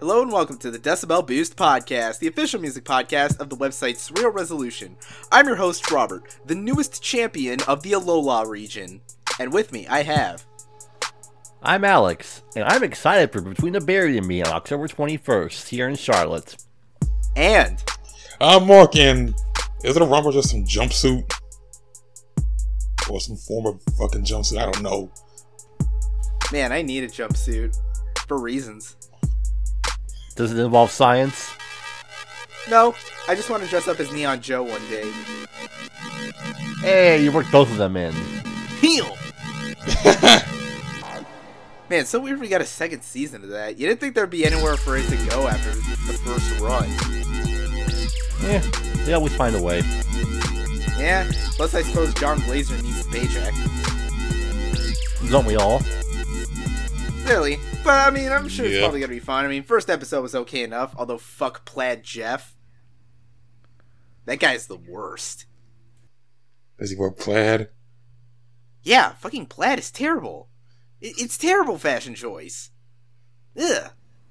Hello and welcome to the Decibel Boost Podcast, the official music podcast of the website Surreal Resolution. I'm your host, Robert, the newest champion of the Alola region. And with me, I have... I'm Alex, and I'm excited for Between the Berry and Me on October 21st here in Charlotte. And... I'm Mark, and is it a rumble just some jumpsuit? Or some form of fucking jumpsuit, I don't know. Man, I need a jumpsuit. For reasons. Does it involve science? No, I just want to dress up as Neon Joe one day. Hey, you worked both of them in. Heal! Man, it's so weird we got a second season of that. You didn't think there'd be anywhere for it to go after the first run. Yeah, they always find a way. Yeah, plus I suppose John Blazer needs a paycheck. Don't we all? Clearly. But, I mean, I'm sure it's Yeah. probably gonna be fine. I mean, first episode was okay enough, although fuck Plaid Jeff. That guy's the worst. Does he wear plaid? Yeah, fucking Plaid is terrible. It's terrible fashion choice. Ugh.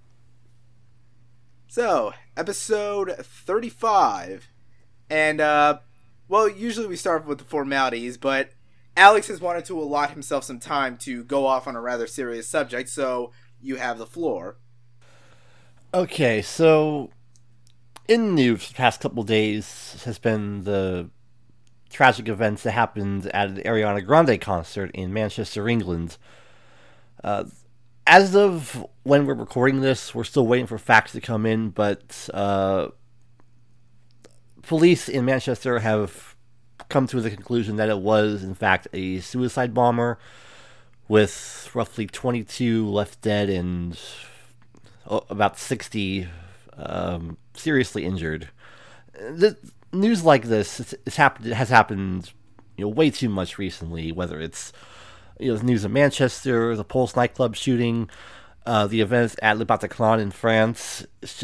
So, episode 35. And, well, usually we start with the formalities, but Alex has wanted to allot himself some time to go off on a rather serious subject, so you have the floor. Okay, so in the news the past couple days has been the tragic events that happened at an Ariana Grande concert in Manchester, England. As of when we're recording this, we're still waiting for facts to come in, but police in Manchester have come to the conclusion that it was, in fact, a suicide bomber with roughly 22 left dead and about 60 seriously injured. The news like this has happened, way too much recently. Whether it's the news of Manchester, the Pulse nightclub shooting, the events at Le Bataclan in France.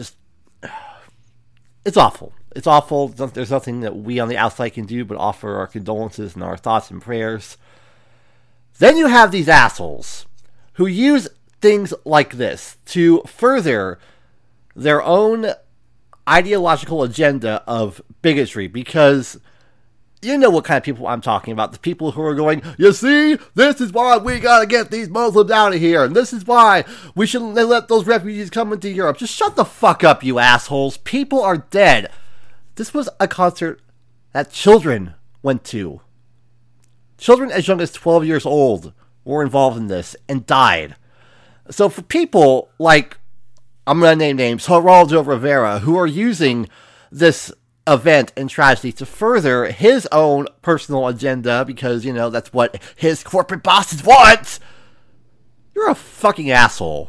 It's awful. It's awful. There's nothing that we on the outside can do but offer our condolences and our thoughts and prayers. Then you have these assholes who use things like this to further their own ideological agenda of bigotry, because you know what kind of people I'm talking about. The people who are going, you see, this is why we gotta get these Muslims out of here, and this is why we shouldn't let those refugees come into Europe. Just shut the fuck up, you assholes. People are dead. This was a concert that children went to. Children as young as 12 years old were involved in this and died. So for people like, I'm going to name names, Geraldo Rivera, who are using this event and tragedy to further his own personal agenda because, that's what his corporate bosses want, you're a fucking asshole.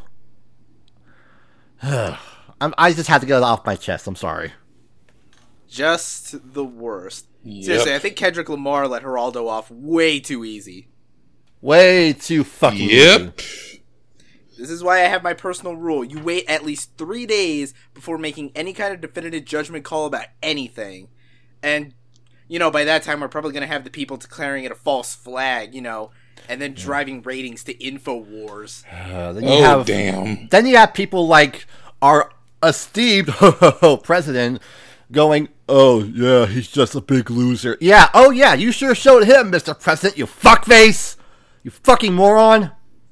I just had to get it off my chest. I'm sorry. Just the worst. Yep. Seriously, I think Kendrick Lamar let Geraldo off way too easy. Way too fucking Yep. easy. This is why I have my personal rule. You wait at least 3 days before making any kind of definitive judgment call about anything. And, by that time we're probably going to have the people declaring it a false flag, and then driving ratings to InfoWars. Damn. Then you have people like our esteemed president going, oh, yeah, he's just a big loser. Yeah, oh, yeah, you sure showed him, Mr. President, you fuckface! You fucking moron!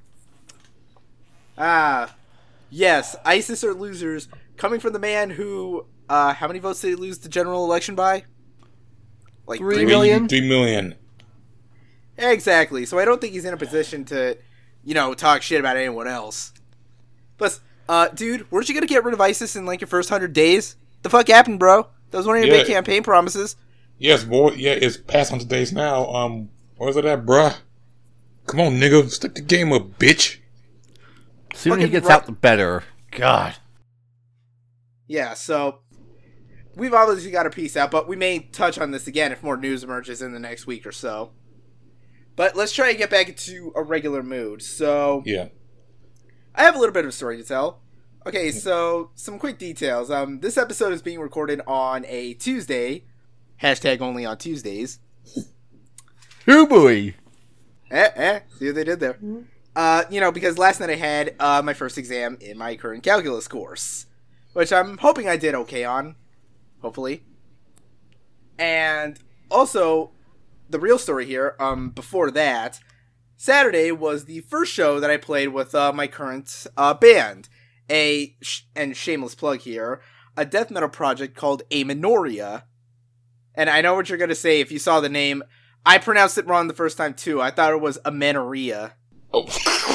Yes, ISIS are losers, coming from the man who, how many votes did he lose the general election by? Like 3 million? 3 million. Exactly, so I don't think he's in a position to, talk shit about anyone else. Plus, dude, weren't you gonna get rid of ISIS in, your first 100 days? The fuck happened, bro? That was one of your big campaign promises. Yes, boy. Yeah, it's past 100 days now. Where's it at, bruh? Come on, nigga. Stick the game up, bitch. Sooner he gets out, the better. God. Yeah, so we've obviously got a piece out, but we may touch on this again if more news emerges in the next week or so. But let's try and get back into a regular mood. So, Yeah. I have a little bit of a story to tell. Okay, so some quick details. This episode is being recorded on a Tuesday. Hashtag only on Tuesdays. Hoo boy. See what they did there. Because last night I had my first exam in my current calculus course, which I'm hoping I did okay on, hopefully. And also, the real story here, before that, Saturday was the first show that I played with my current band, and shameless plug here, a death metal project called Amenoria. And I know what you're going to say if you saw the name. I pronounced it wrong the first time, too. I thought it was amenorrhea. Oh.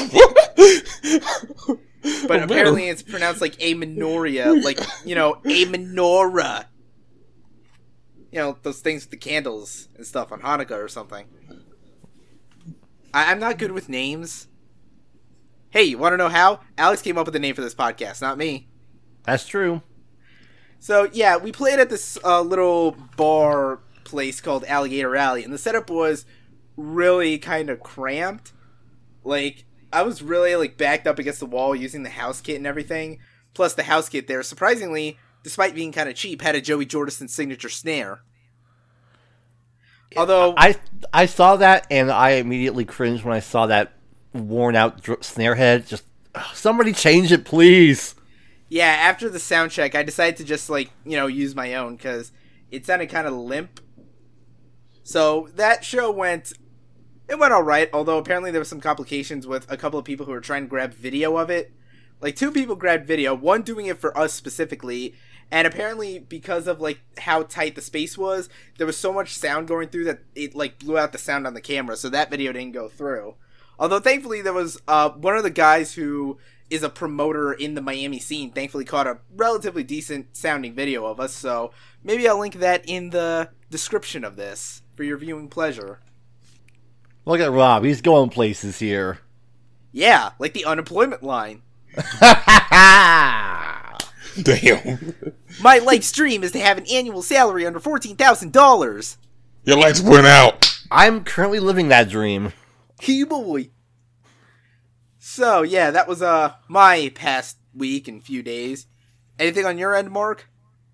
But apparently it's pronounced like Amenoria, like, a menorah. Those things with the candles and stuff on Hanukkah or something. I'm not good with names. Hey, you want to know how? Alex came up with the name for this podcast, not me. That's true. So, yeah, we played at this little bar place called Alligator Alley, and the setup was really kind of cramped. Like, I was really, backed up against the wall using the house kit and everything. Plus, the house kit there, surprisingly, despite being kind of cheap, had a Joey Jordison signature snare. Although I saw that and I immediately cringed when I saw that worn out snare head. Just somebody change it, please. Yeah, after the sound check, I decided to just use my own because it sounded kind of limp. So that show went all right. Although apparently there were some complications with a couple of people who were trying to grab video of it. Like 2 people grabbed video, one doing it for us specifically. And apparently, because of, how tight the space was, there was so much sound going through that it, blew out the sound on the camera, so that video didn't go through. Although, thankfully, there was one of the guys who is a promoter in the Miami scene, thankfully caught a relatively decent-sounding video of us, so maybe I'll link that in the description of this for your viewing pleasure. Look at Rob, he's going places here. Yeah, like the unemployment line. Damn. My life's dream is to have an annual salary under $14,000. Your lights went out. I'm currently living that dream. Hey boy. So, yeah, that was my past week and few days. Anything on your end, Mark?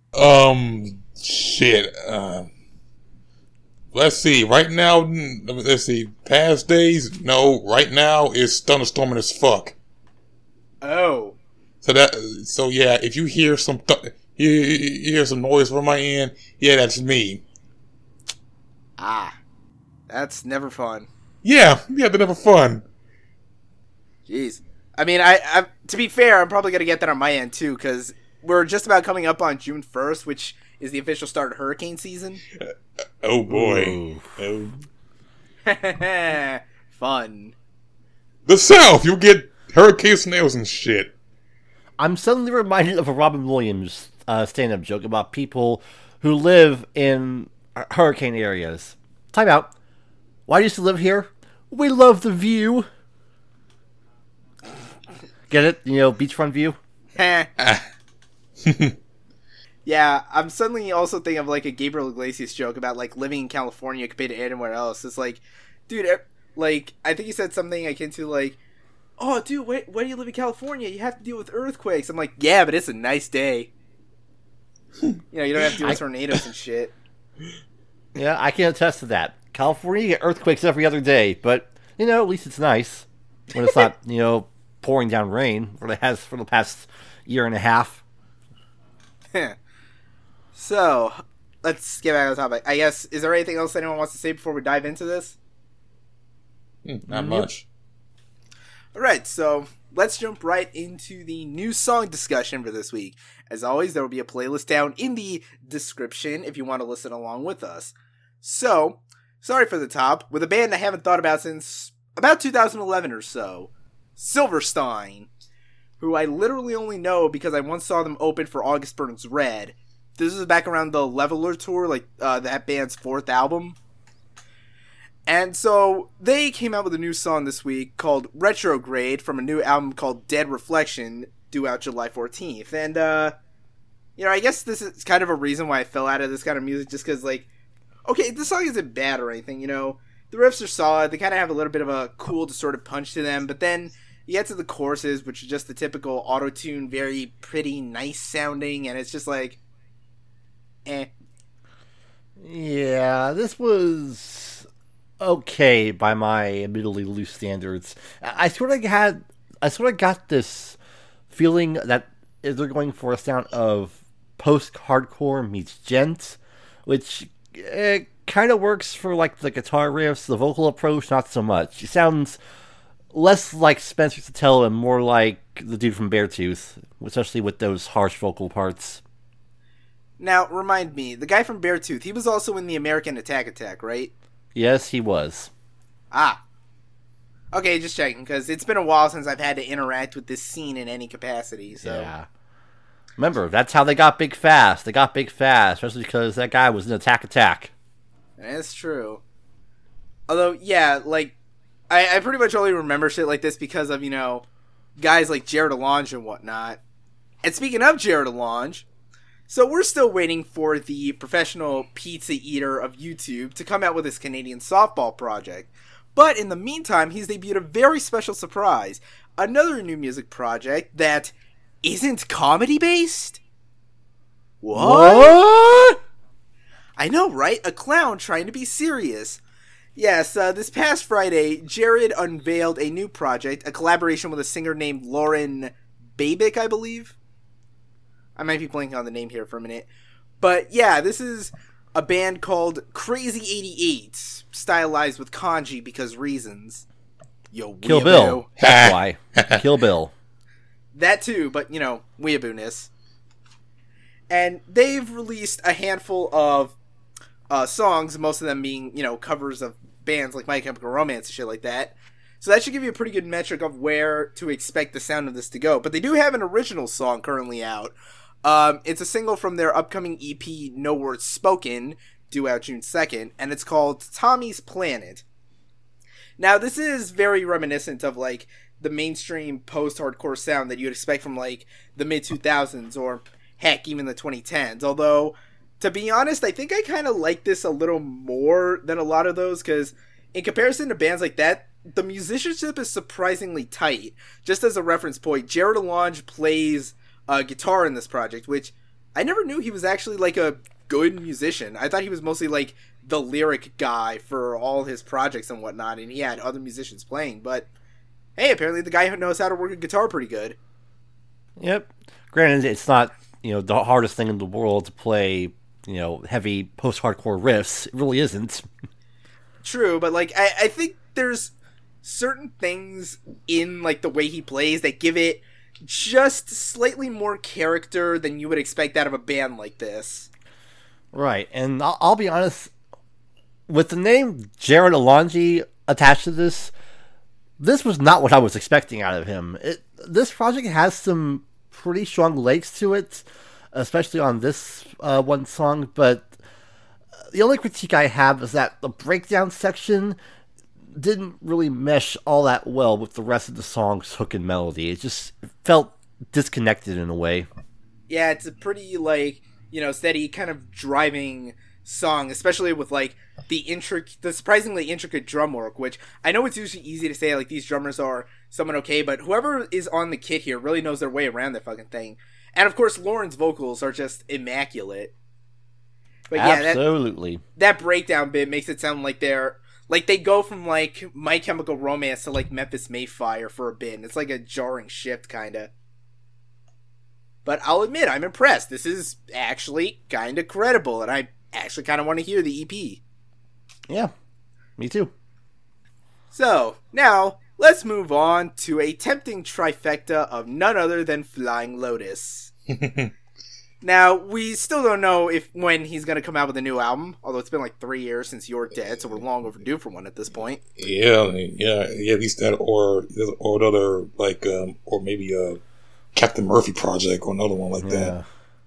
Shit. Let's see. Right now, let's see. Past days? No. Right now, it's thunderstorming as fuck. Oh. So yeah, if you hear some you hear some noise from my end, yeah, that's me. Ah, that's never fun. Yeah, they're never fun. Jeez, I mean, I to be fair, I'm probably gonna get that on my end too, because we're just about coming up on June 1st, which is the official start of hurricane season. Oh boy, oh. Fun. The South, you'll get hurricane snails and shit. I'm suddenly reminded of a Robin Williams stand-up joke about people who live in hurricane areas. Time out. Why do you still live here? We love the view. Get it? Beachfront view? Yeah, I'm suddenly also thinking of a Gabriel Iglesias joke about living in California compared to anywhere else. It's dude, I think he said something akin to oh, dude, why do you live in California? You have to deal with earthquakes. I'm like, yeah, but it's a nice day. You don't have to deal with tornadoes and shit. Yeah, I can attest to that. California, you get earthquakes every other day, but, at least it's nice when it's not, pouring down rain, or it has for the past year and a half. So, let's get back on the topic. I guess, is there anything else anyone wants to say before we dive into this? Not much. Alright, so let's jump right into the new song discussion for this week. As always, there will be a playlist down in the description if you want to listen along with us. So, sorry for the top, with a band I haven't thought about since about 2011 or so, Silverstein, who I literally only know because I once saw them open for August Burns Red. This is back around the Leveler tour, that band's 4th album. And so, they came out with a new song this week called Retrograde from a new album called Dead Reflection, due out July 14th. And, I guess this is kind of a reason why I fell out of this kind of music, just because, okay, the song isn't bad or anything, the riffs are solid, they kind of have a little bit of a cool, distorted punch to them, but then you get to the choruses, which are just the typical auto-tune, very pretty, nice sounding, and it's just eh. Yeah, this was okay by my admittedly loose standards. I sort of got this feeling that they're going for a sound of post-hardcore meets gent, which kind of works for like the guitar riffs, the vocal approach, not so much. It sounds less like Spencer Sotelo and more like the dude from Beartooth, especially with those harsh vocal parts. Now, remind me, the guy from Beartooth, he was also in the American Attack, right? Yes, he was. Ah. Okay, just checking, because it's been a while since I've had to interact with this scene in any capacity, so... Yeah. Remember, that's how they got big fast. They got big fast, especially because that guy was in Attack. That's true. Although, yeah, like, I pretty much only remember shit like this because of, guys like Jared Alonge and whatnot. And speaking of Jared Alonge, so we're still waiting for the professional pizza eater of YouTube to come out with his Canadian softball project. But in the meantime, he's debuted a very special surprise. Another new music project that isn't comedy-based? What? I know, right? A clown trying to be serious. Yes, this past Friday, Jared unveiled a new project, a collaboration with a singer named Lauren Babick, I believe. I might be blanking on the name here for a minute. But yeah, this is a band called Crazy 88, stylized with kanji because reasons. Yo, Kill Bill. That's why. Kill Bill. That too, but, weeaboo-ness. And they've released a handful of songs, most of them being, covers of bands like My Chemical Romance and shit like that. So that should give you a pretty good metric of where to expect the sound of this to go. But they do have an original song currently out. It's a single from their upcoming EP, No Words Spoken, due out June 2nd, and it's called Tommy's Planet. Now, this is very reminiscent of, like, the mainstream post-hardcore sound that you'd expect from, like, the mid-2000s, or, heck, even the 2010s. Although, to be honest, I think I kind of like this a little more than a lot of those, because in comparison to bands like that, the musicianship is surprisingly tight. Just as a reference point, Jared Alonge plays guitar in this project, which I never knew he was actually, like, a good musician. I thought he was mostly, like, the lyric guy for all his projects and whatnot, and he had other musicians playing, but hey, apparently the guy knows how to work a guitar pretty good. Yep. Granted, it's not, the hardest thing in the world to play, heavy post-hardcore riffs. It really isn't. True, but, like, I think there's certain things in, like, the way he plays that give it just slightly more character than you would expect out of a band like this. Right, and I'll be honest, with the name Jared Alonge attached to this was not what I was expecting out of him. This project has some pretty strong legs to it, especially on this one song, but the only critique I have is that the breakdown section didn't really mesh all that well with the rest of the song's hook and melody. It just felt disconnected in a way. Yeah, it's a pretty, like, steady kind of driving song, especially with, like, the surprisingly intricate drum work, which I know it's usually easy to say, like, these drummers are somewhat okay, but whoever is on the kit here really knows their way around that fucking thing. And, of course, Lauren's vocals are just immaculate. But yeah, absolutely. That breakdown bit makes it sound like they go from, like, My Chemical Romance to, like, Memphis Mayfire for a bit, and it's like a jarring shift, kinda. But I'll admit, I'm impressed. This is actually kinda credible, and I actually kinda want to hear the EP. Yeah, me too. So, now, let's move on to a tempting trifecta of none other than Flying Lotus. Now, we still don't know when he's going to come out with a new album, although it's been like 3 years since You're Dead, so we're long overdue for one at this point. Yeah, at least that, or another, like, or maybe a Captain Murphy project, or another one like that.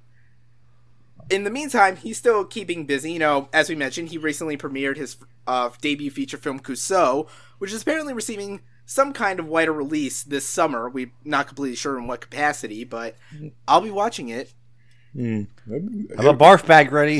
In the meantime, he's still keeping busy. As we mentioned, he recently premiered his debut feature film, Clouseau, which is apparently receiving some kind of wider release this summer. We're not completely sure in what capacity, but I'll be watching it. Have a barf bag ready.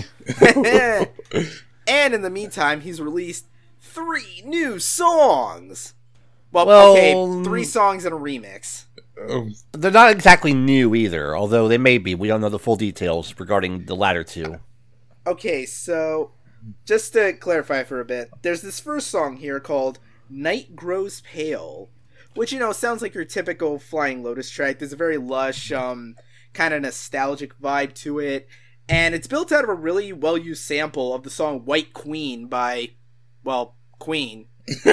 And in the meantime, he's released 3 new songs. Well, okay, 3 songs and a remix. They're not exactly new either, although they may be. We don't know the full details regarding the latter 2. Okay, so just to clarify for a bit, there's this first song here called Night Grows Pale, which, sounds like your typical Flying Lotus track. There's a very lush, kind of nostalgic vibe to it, and it's built out of a really well-used sample of the song White Queen by, Queen.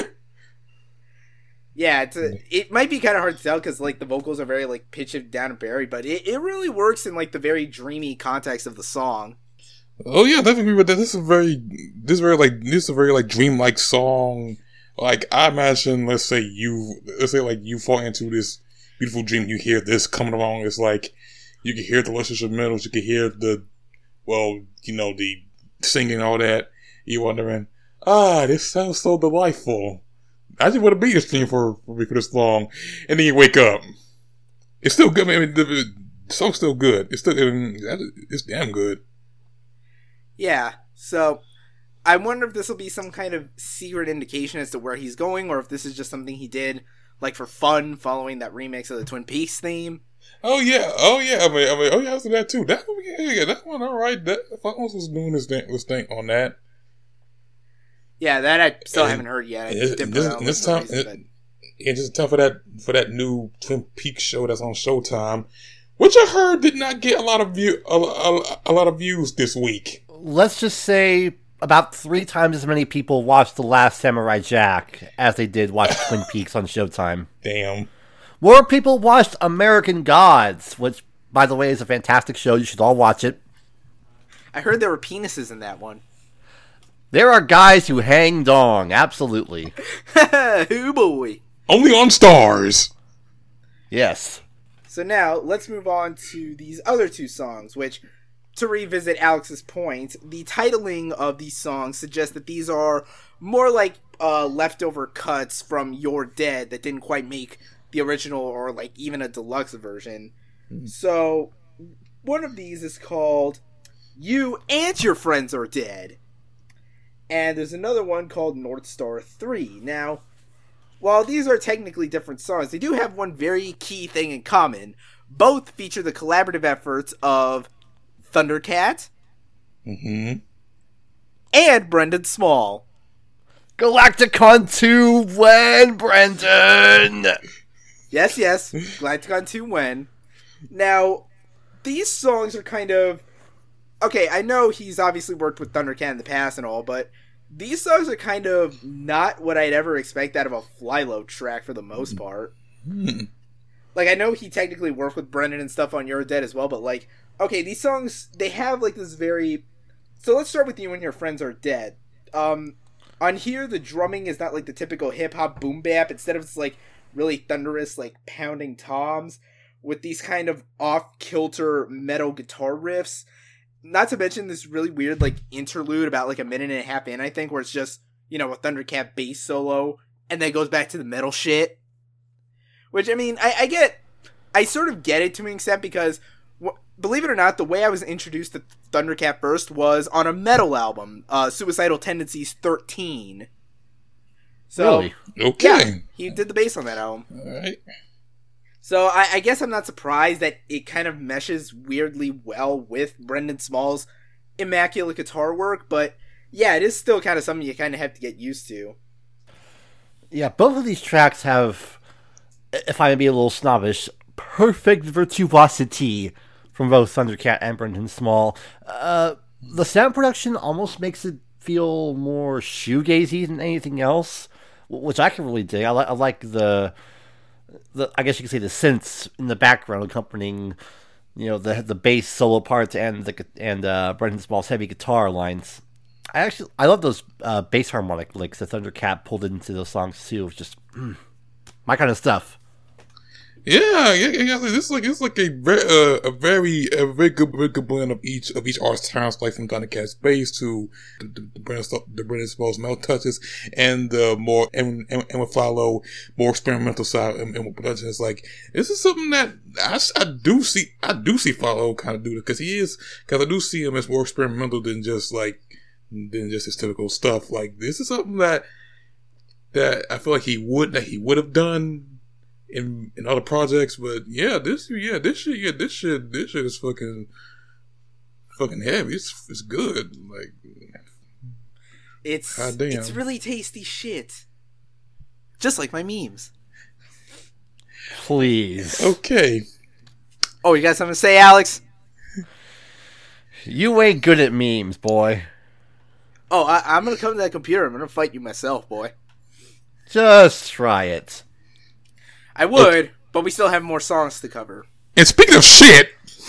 Yeah, it might be kind of hard to tell because, the vocals are very, pitched down and buried, but it really works in, the very dreamy context of the song. Oh yeah, definitely agree with that. This is a very dreamlike song. Like, I imagine, let's say you fall into this beautiful dream, you hear this coming along, it's like, you can hear the luscious instrumentals, you can hear the singing, all that. You're wondering, this sounds so delightful. I just want to be this dream for this long. And then you wake up. It's still good. I mean, the song's still good. It's damn good. Yeah, so I wonder if this will be some kind of secret indication as to where he's going, or if this is just something he did, for fun, following that remix of the Twin Peaks theme. Oh yeah. I was that too. That one, all right. That Fonz was doing his thing on that. Yeah, that I still haven't heard yet. It's time for that new Twin Peaks show that's on Showtime, which I heard did not get a lot of views this week. Let's just say about 3 times as many people watched The Last Samurai Jack as they did watch Twin Peaks on Showtime. Damn. More people watched American Gods, which, by the way, is a fantastic show. You should all watch it. I heard there were penises in that one. There are guys who hang dong, absolutely. Ooh boy. Only on Stars. Yes. So now, let's move on to these other 2 songs, which, to revisit Alex's point, the titling of these songs suggests that these are more like leftover cuts from You're Dead that didn't quite make the original or even a deluxe version. So, one of these is called You and Your Friends Are Dead. And there's another one called North Star 3. Now, while these are technically different songs, they do have one very key thing in common. Both feature the collaborative efforts of Thundercat and Brendan Small. Galacticon 2 when, Brendan? Yes. Galacticon 2 when. Now, these songs are kind of... Okay, I know he's obviously worked with Thundercat in the past and all, but these songs are kind of not what I'd ever expect out of a Flylo track for the most part. I know he technically worked with Brendan and stuff on You're Dead as well, but okay, these songs, they have this very... So let's start with You and Your Friends Are Dead. On here, the drumming is not the typical hip-hop boom bap. Instead of it's really thunderous, pounding toms with these kind of off-kilter metal guitar riffs. Not to mention this really weird, interlude about, a minute and a half in, I think, where it's just, a Thundercat bass solo, and then it goes back to the metal shit. Which, I mean, I sort of get it to an extent, because, believe it or not, the way I was introduced to Thundercat first was on a metal album, Suicidal Tendencies 13. So, really? Okay. Yeah, he did the bass on that album. Alright. So I guess I'm not surprised that it kind of meshes weirdly well with Brendan Small's immaculate guitar work, but yeah, it is still kind of something you kind of have to get used to. Yeah, both of these tracks have, if I may be a little snobbish, perfect virtuosity from both Thundercat and Brendan Small. The sound production almost makes it feel more shoegazy than anything else, which I can really dig. I like the I guess you could say the synths in the background accompanying, the bass solo parts and Brendan Small's heavy guitar lines. I love those bass harmonic licks that Thundercat pulled into those songs too. It's just my kind of stuff. Yeah. It's a very good blend of each artist's talents, from Thundercat's bass to the Brendan Small's metal touches, and the more and with Flylo more experimental side and with production. It's this is something that I do see Flylo kind of do, because I do see him as more experimental than just his typical stuff. This is something that I feel he would have done in other projects, but this shit is fucking heavy. It's good. It's God damn. it's really tasty shit. Just like my memes. Please. Okay. Oh, you got something to say, Alex? You ain't good at memes, boy. Oh, I'm gonna come to that computer. I'm gonna fight you myself, boy. Just try it. I would, but we still have more songs to cover. And speaking of shit,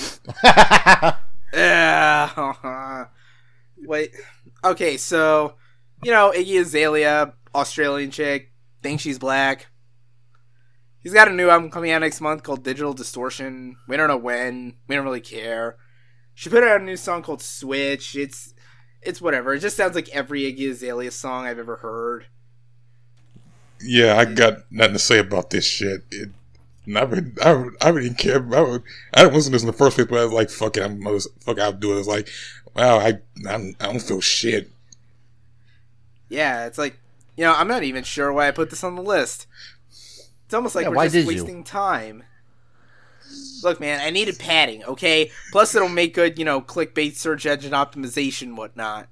Wait. Okay, so, Iggy Azalea, Australian chick, thinks she's black. He's got a new album coming out next month called Digital Distortion. We don't know when. We don't really care. She put out a new song called Switch. It's whatever. It just sounds like every Iggy Azalea song I've ever heard. yeah, I got nothing to say about this shit. I didn't care. I didn't listen to this in the first place, but I was like, fuck it, I'll do it. It's like, wow, I don't feel shit. Yeah, it's like, I'm not even sure why I put this on the list. It's almost like why we're did just you? wasting time. Look, man, I needed padding, okay? Plus, it'll make good, clickbait, search engine optimization, whatnot.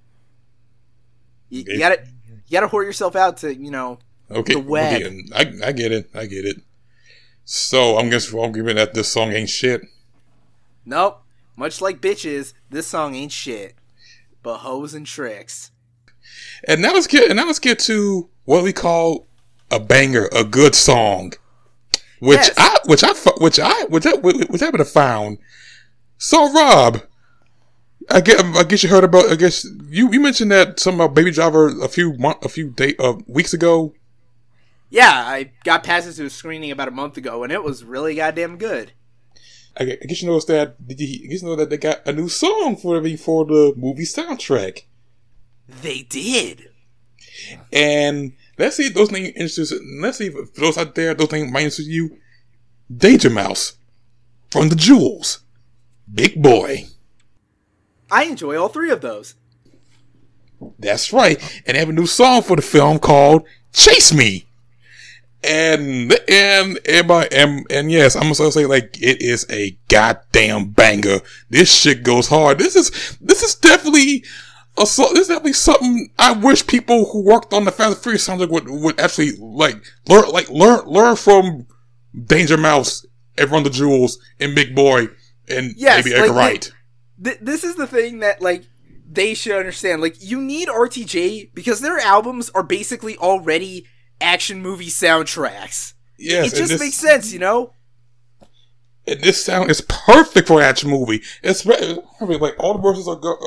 You gotta whore yourself out to, Okay, the web. okay, I get it. So I'm giving that this song ain't shit. Nope. Much like bitches, this song ain't shit. But hoes and tricks. And now let's get to what we call a banger, a good song, which Yes. I happen to found. So Rob, I guess you heard about. I guess you mentioned that something about Baby Driver a few weeks ago. Yeah, I got passes to a screening about a month ago, and it was really goddamn good. I guess you noticed that. Did you know that they got a new song for the movie soundtrack? They did. And let's see if those things interest. Let's see if those out there, those things might interest you. Danger Mouse from the Jewels, Big Boy. I enjoy all three of those. That's right, and they have a new song for the film called "Chase Me." And yes, I'm gonna say like it is a goddamn banger. This shit goes hard. This is definitely something I wish people who worked on the Fast and Furious soundtrack would actually learn from Danger Mouse and Run the Jewels and Big Boy and Yes, maybe Edgar Wright. This is the thing that, they should understand. You need RTJ because their albums are basically already action movie soundtracks. Yes, It just makes sense, And this sound is perfect for an action movie. It's like all the verses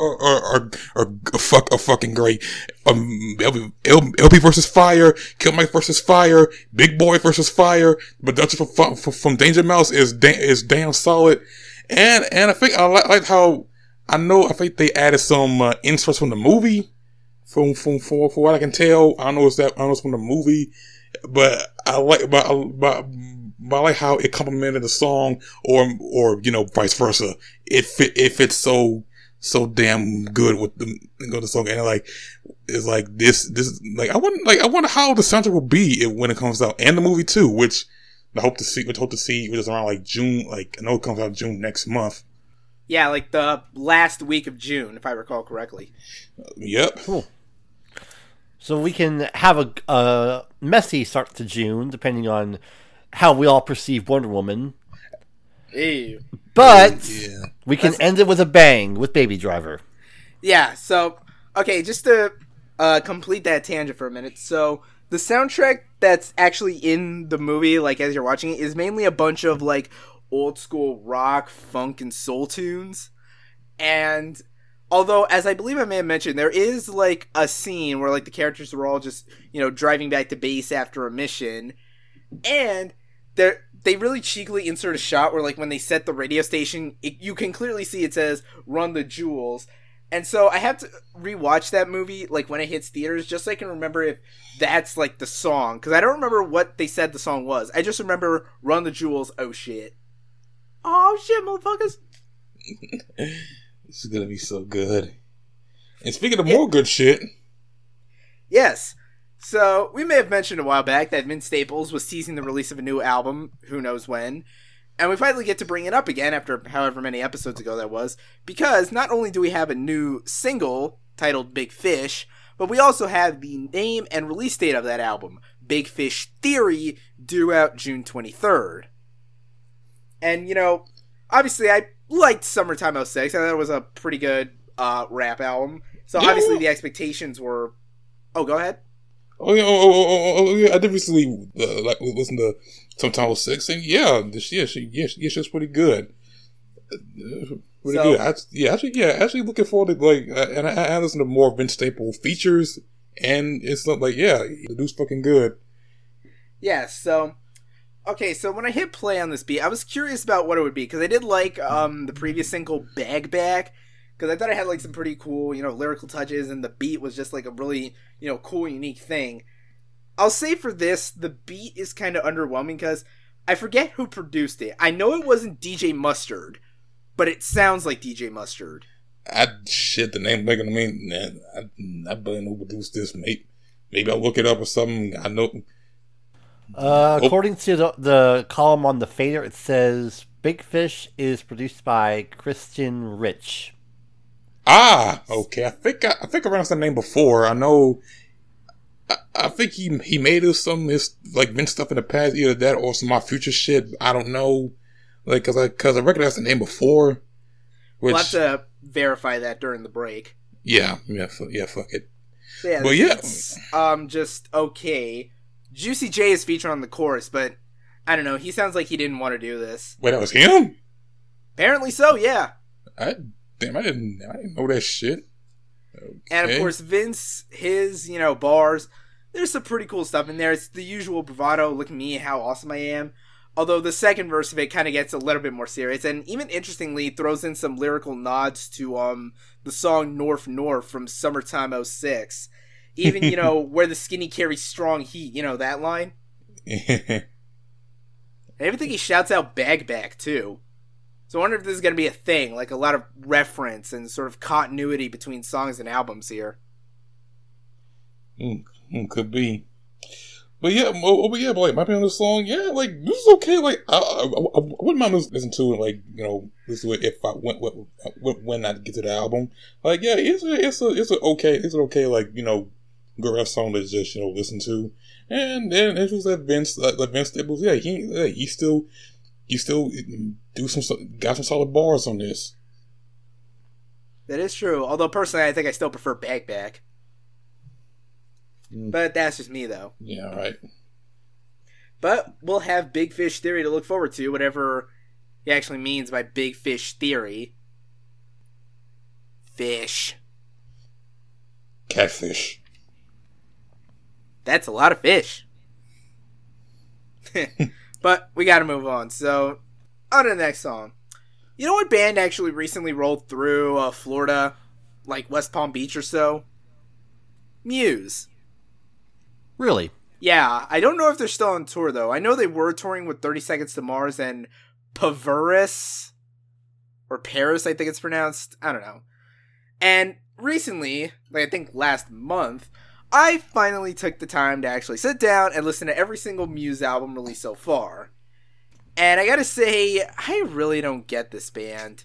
are fucking great. LP versus Fire, Kill Mike versus Fire, Big Boy versus Fire. But that's from Danger Mouse is damn solid. And I think I like how I think they added some inserts from the movie. From what I can tell, I know it's from the movie, but I like how it complemented the song, or vice versa. It fits so damn good with the song, and it's like this I wonder how the soundtrack will be when it comes out, and the movie too, which I hope to see, which is around June. I know it comes out June next month. Yeah, the last week of June, if I recall correctly. Yep. Cool. So we can have a messy start to June, depending on how we all perceive Wonder Woman. Ew. But Yeah. we can end it with a bang with Baby Driver. Yeah, so, okay, just to complete that tangent for a minute. So, the soundtrack that's actually in the movie, as you're watching it, is mainly a bunch of, old school rock, funk, and soul tunes. And although, as I believe I may have mentioned, there is, a scene where, the characters are all just, driving back to base after a mission. And they really cheekily insert a shot where, when they set the radio station, you can clearly see it says, Run the Jewels. And so I have to rewatch that movie, when it hits theaters, just so I can remember if that's, the song. Because I don't remember what they said the song was. I just remember Run the Jewels, oh shit. Oh shit, motherfuckers. This is gonna be so good. And speaking of more good shit, Yes. So, we may have mentioned a while back that Vince Staples was teasing the release of a new album, who knows when. And we finally get to bring it up again after however many episodes ago that was, because not only do we have a new single titled Big Fish, but we also have the name and release date of that album, Big Fish Theory, due out June 23rd. And, obviously I liked Summertime '06. I thought it was a pretty good rap album. So obviously the expectations were... Oh, go ahead. Yeah. I did recently listen to Summertime '06, and she's pretty good. Pretty good. Actually looking forward to and I listen to more Vince Staples features, and it's not the dude's fucking good. Yeah. So, okay. So when I hit play on this beat, I was curious about what it would be because I did like the previous single "Bag Back" because I thought it had some pretty cool lyrical touches, and the beat was just a really cool, unique thing. I'll say for this, the beat is kind of underwhelming because I forget who produced it. I know it wasn't DJ Mustard. But it sounds like DJ Mustard. The name making I better know who produced this, mate. Maybe I'll look it up or something. I know. According to the column on the Fader, it says Big Fish is produced by Christian Rich. Okay. I think I ran that name before. I know. I think he made us some of his Vince stuff in the past, either that or some of my future shit. I don't know. Cause I recognized the name before. We'll have to verify that during the break. Yeah, fuck it. So just okay. Juicy J is featured on the chorus, but I don't know. He sounds like he didn't want to do this. Wait, that was him? Apparently so. Yeah. I didn't know that shit. Okay. And of course, Vince, his bars. There's some pretty cool stuff in there. It's the usual bravado. Look at me, how awesome I am. Although the second verse of it kind of gets a little bit more serious, and even interestingly throws in some lyrical nods to the song North North from Summertime '06. Even, where the skinny carries strong heat, that line. And I even think he shouts out Bag Back, too. So I wonder if this is going to be a thing, a lot of reference and sort of continuity between songs and albums here. Could be. But my opinion on this song, this is okay. I wouldn't mind listening to it, listen to it if I when I get to the album. It's an okay, good rap song to just listen to. And then it was that Vince Staples, he still got some solid bars on this. That is true. Although personally, I think I still prefer Bag Back. But that's just me, though. Yeah, right. But we'll have Big Fish Theory to look forward to, whatever he actually means by Big Fish Theory. Fish. Catfish. That's a lot of fish. But we gotta move on. So, on to the next song. You know what band actually recently rolled through Florida? West Palm Beach or so? Muse. Really? Yeah, I don't know if they're still on tour, though. I know they were touring with 30 Seconds to Mars and Paris, or Paris, I think it's pronounced. I don't know. And recently, I think last month, I finally took the time to actually sit down and listen to every single Muse album released so far. And I gotta say, I really don't get this band.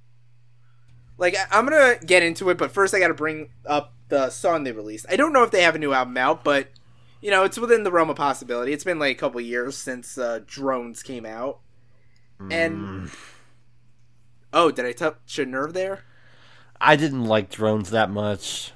I'm gonna get into it, but first I gotta bring up the song they released. I don't know if they have a new album out, but it's within the realm of possibility. It's been a couple years since Drones came out. And... Oh, did I touch a nerve there? I didn't like Drones that much.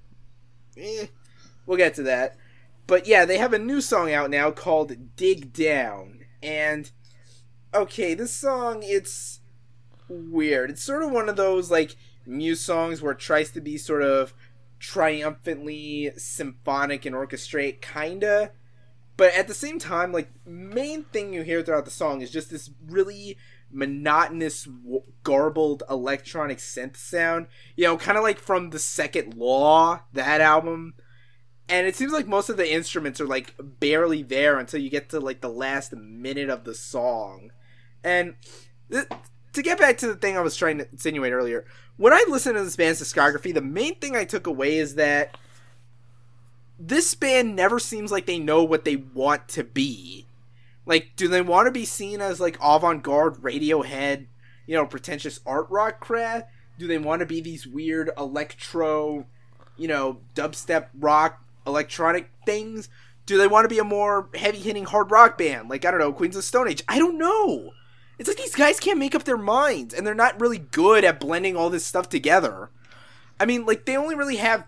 We'll get to that. But yeah, they have a new song out now called Dig Down. And, okay, this song, it's weird. It's sort of one of those, Muse songs where it tries to be sort of triumphantly symphonic and orchestrate, kinda, but at the same time, main thing you hear throughout the song is just this really monotonous, garbled electronic synth sound, kind of from The Second Law, that album, and it seems like most of the instruments are barely there until you get to the last minute of the song. And to get back to the thing I was trying to insinuate earlier, when I listen to this band's discography, the main thing I took away is that this band never seems like they know what they want to be. Do they want to be seen as avant-garde Radiohead, pretentious art rock crap? Do they want to be these weird electro dubstep rock electronic things? Do they want to be a more heavy-hitting hard rock band? Like, I don't know, Queens of Stone Age? I don't know. It's like these guys can't make up their minds, and they're not really good at blending all this stuff together. I mean, like, they only really have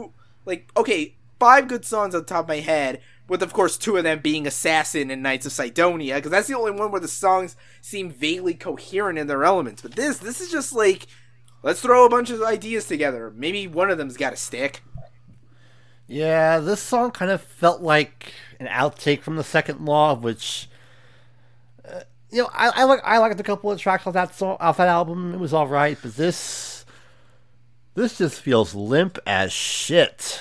5 good songs on the top of my head, with, of course, 2 of them being Assassin and Knights of Sidonia, because that's the only one where the songs seem vaguely coherent in their elements. But this is just like, let's throw a bunch of ideas together. Maybe one of them's got to stick. Yeah, this song kind of felt like an outtake from the Second Law, which... I liked a couple of tracks off that album. It was all right, but this just feels limp as shit.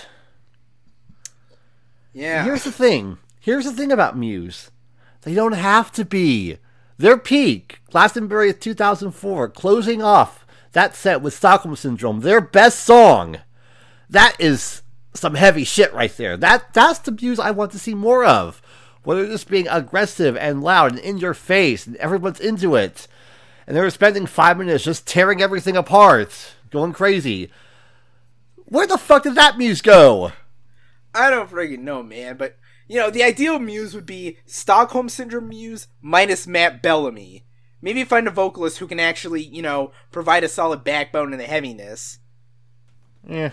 Yeah. Here's the thing about Muse. They don't have to be. Their peak, Glastonbury of 2004, closing off that set with Stockholm Syndrome, their best song. That is some heavy shit right there. That's the Muse I want to see more of. Where they're just being aggressive and loud and in your face, and everyone's into it. And they're spending 5 minutes just tearing everything apart, going crazy. Where the fuck did that Muse go? I don't freaking know, man, but, the ideal Muse would be Stockholm Syndrome Muse minus Matt Bellamy. Maybe find a vocalist who can actually, provide a solid backbone in the heaviness. Yeah.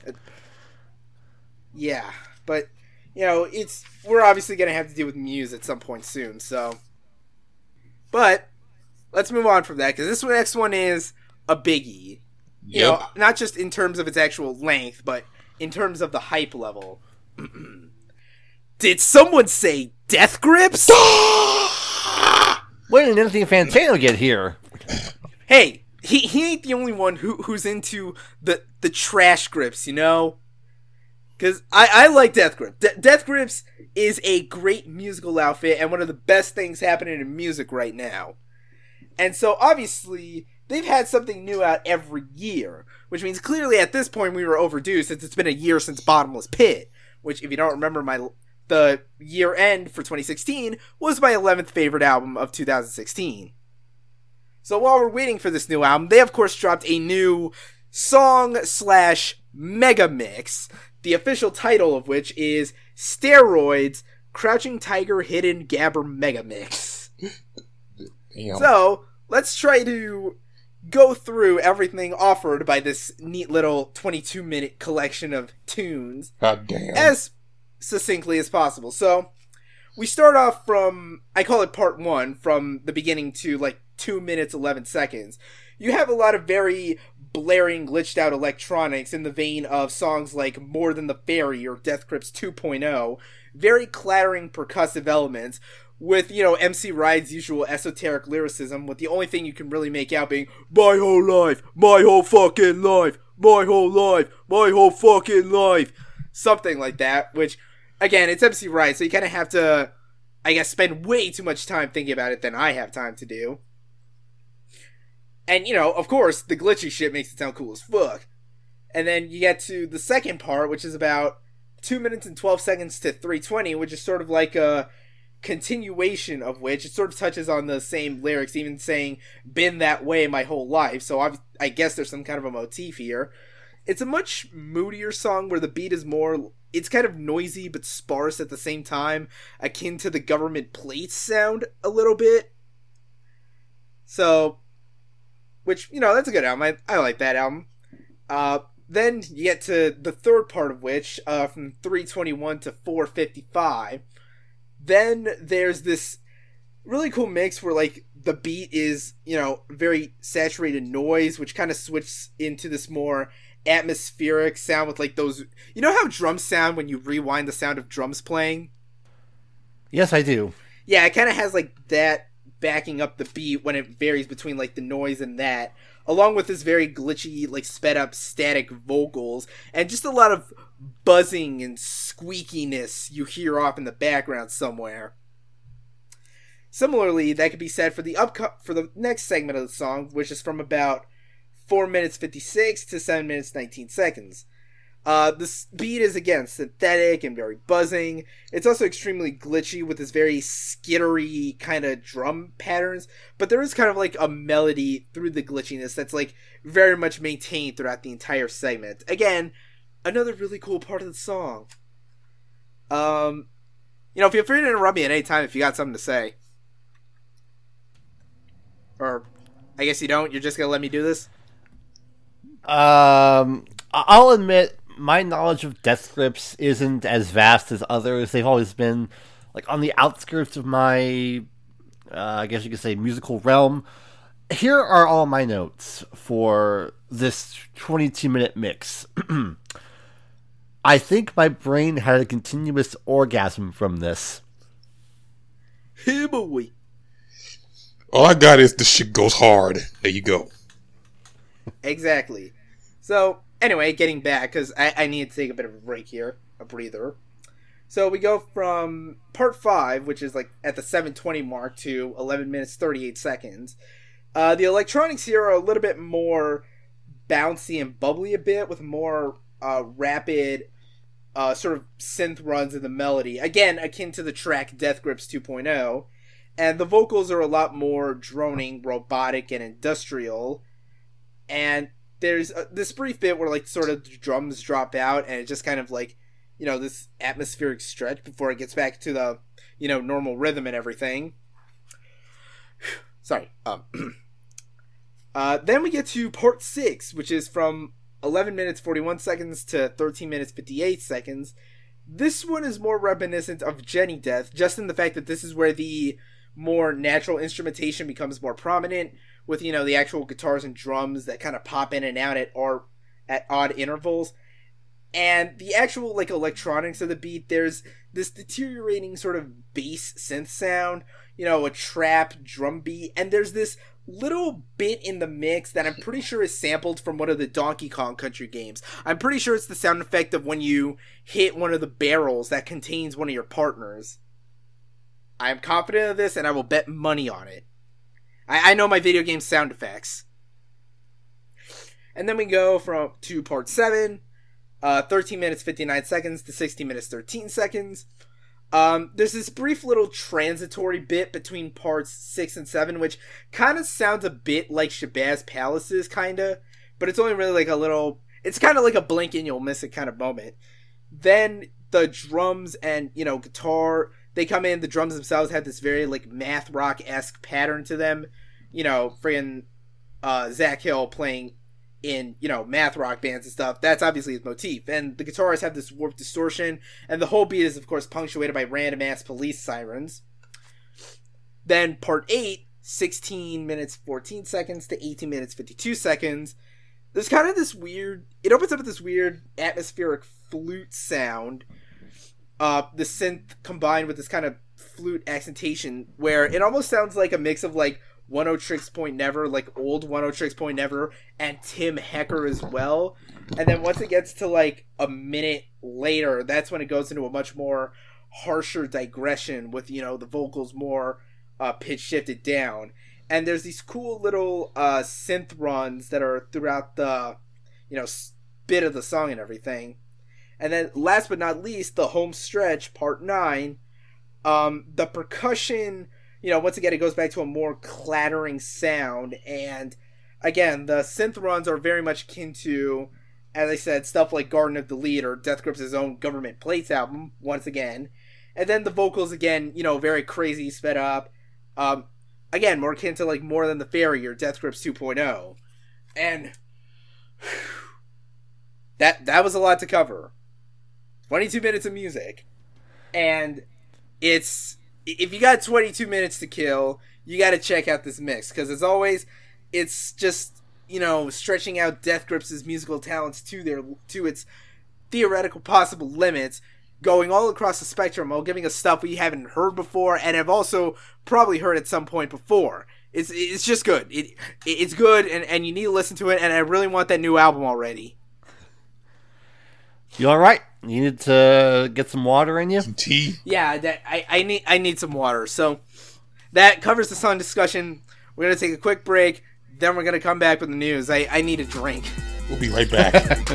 Yeah, but... we're obviously going to have to deal with Muse at some point soon, so. But, let's move on from that, because this next one is a biggie. Yep. Not just in terms of its actual length, but in terms of the hype level. Did someone say Death Grips? When did Anthony Fantano get here? Hey, he ain't the only one who's into the trash grips, Because I like Death Grips. Death Grips is a great musical outfit and one of the best things happening in music right now. And so, obviously, they've had something new out every year, which means clearly at this point we were overdue since it's been a year since Bottomless Pit, which, if you don't remember, the year end for 2016 was my 11th favorite album of 2016. So while we're waiting for this new album, they of course dropped a new song/mega mix, the official title of which is Steroids Crouching Tiger Hidden Gabber Mega Mix. Damn. So, let's try to go through everything offered by this neat little 22-minute collection of tunes God damn. as succinctly as possible. So, we start off from, I call it part 1, from the beginning to 2 minutes 11 seconds. You have a lot of very blaring, glitched out electronics in the vein of songs like More Than the Fairy or Death Grips 2.0, very clattering percussive elements, with, MC Ride's usual esoteric lyricism, with the only thing you can really make out being, my whole life, my whole fucking life, my whole life, my whole fucking life, something like that, which, again, it's MC Ride, so you kind of have to, I guess, spend way too much time thinking about it than I have time to do. And, of course, the glitchy shit makes it sound cool as fuck. And then you get to the second part, which is about 2 minutes and 12 seconds to 3:20, which is sort of like a continuation of which, it sort of touches on the same lyrics, even saying, been that way my whole life, so I guess there's some kind of a motif here. It's a much moodier song where the beat is more, it's kind of noisy but sparse at the same time, akin to the Government Plates sound a little bit. So, which, that's a good album, I like that album. Then you get to the third part of which, from 3:21 to 4:55, then there's this really cool mix where, the beat is, very saturated noise, which kind of switches into this more atmospheric sound with, those... You know how drums sound when you rewind the sound of drums playing? Yes, I do. Yeah, it kind of has, that backing up the beat when it varies between, the noise and that, along with this very glitchy, sped up static vocals, and just a lot of buzzing and squeakiness you hear off in the background somewhere. Similarly, that could be said for the next segment of the song, which is from about 4 minutes 56 to 7 minutes 19 seconds. The beat is, again, synthetic and very buzzing. It's also extremely glitchy with this very skittery kind of drum patterns, but there is kind of a melody through the glitchiness that's very much maintained throughout the entire segment. Again, another really cool part of the song. Feel free to interrupt me at any time if you got something to say. Or, I guess you don't? You're just gonna let me do this? I'll admit, my knowledge of Death Grips isn't as vast as others. They've always been, like, on the outskirts of my, I guess you could say, musical realm. Here are all my notes for this 22-minute mix. I think my brain had a continuous orgasm from this. Hey, boy. All I got is the shit goes hard. There you go. Exactly. So, anyway, getting back, because I need to take a bit of a break here. A breather. So, we go from part 5, which is like at the 7:20 mark, to 11 minutes 38 seconds. The electronics here are a little bit more bouncy and bubbly a bit, with more rapid sort of synth runs in the melody. Again, akin to the track Death Grips 2.0. And the vocals are a lot more droning, robotic, and industrial. And there's this brief bit where, like, sort of the drums drop out, and it just kind of, like, this atmospheric stretch before it gets back to the, normal rhythm and everything. Sorry. Then we get to part 6, which is from 11 minutes 41 seconds to 13 minutes 58 seconds. This one is more reminiscent of Jenny Death, just in the fact that this is where the more natural instrumentation becomes more prominent, with, the actual guitars and drums that kind of pop in and out at odd intervals. And the actual, like, electronics of the beat, there's this deteriorating sort of bass synth sound, a trap drum beat, and there's this little bit in the mix that I'm pretty sure is sampled from one of the Donkey Kong Country games. I'm pretty sure it's the sound effect of when you hit one of the barrels that contains one of your partners. I am confident of this, and I will bet money on it. I know my video game sound effects. And then we go to part 7, 13 minutes 59 seconds to 16 minutes 13 seconds. There's this brief little transitory bit between parts 6 and 7, which kind of sounds a bit like Shabazz Palaces, kinda, but it's only really like a little, it's kind of like a blink and you'll miss it kind of moment. Then the drums and, guitar, they come in, the drums themselves have this very, like, math rock-esque pattern to them. Friggin' Zach Hill playing in, math rock bands and stuff. That's obviously his motif. And the guitars have this warped distortion, and the whole beat is, of course, punctuated by random-ass police sirens. Then part 8, 16 minutes 14 seconds to 18 minutes 52 seconds. There's kind of this weird, it opens up with this weird atmospheric flute sound. The synth combined with this kind of flute accentation, where it almost sounds like a mix of, like, 1-0-Tricks Point Never, like old 1-0-Tricks Point Never, and Tim Hecker as well. And then once it gets to, like, a minute later, that's when it goes into a much more harsher digression with, the vocals more pitch shifted down. And there's these cool little synth runs that are throughout the, bit of the song and everything. And then last but not least, the home stretch, part 9, the percussion, once again, it goes back to a more clattering sound. And again, the synth runs are very much akin to, as I said, stuff like Garden of the Lead or Death Grips' own Government Plates album, once again. And then the vocals, again, very crazy, sped up. Again, more akin to, like, More Than the Fairy or Death Grips 2.0. And that was a lot to cover. 22 minutes of music. And if you got 22 minutes to kill, you got to check out this mix. Because as always, it's just, stretching out Death Grips' musical talents to its theoretical possible limits, going all across the spectrum while giving us stuff we haven't heard before and have also probably heard at some point before. It's just good. It's good, and you need to listen to it, and I really want that new album already. You all right? You need to get some water in you? Some tea? Yeah, I need some water. So that covers the song discussion. We're going to take a quick break. Then we're going to come back with the news. I need a drink. We'll be right back.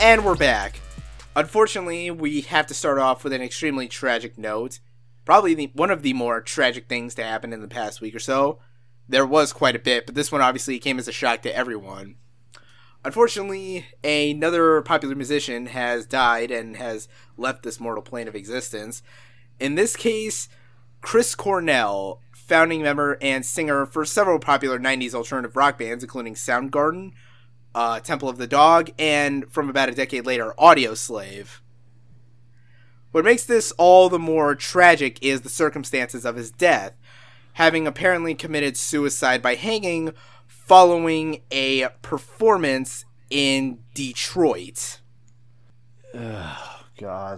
And we're back. Unfortunately, we have to start off with an extremely tragic note. Probably one of the more tragic things to happen in the past week or so. There was quite a bit, but this one obviously came as a shock to everyone. Unfortunately, another popular musician has died and has left this mortal plane of existence. In this case, Chris Cornell, founding member and singer for several popular 90s alternative rock bands, including Soundgarden, Temple of the Dog, and from about a decade later, Audioslave. What makes this all the more tragic is the circumstances of his death, having apparently committed suicide by hanging following a performance in Detroit. Oh, God.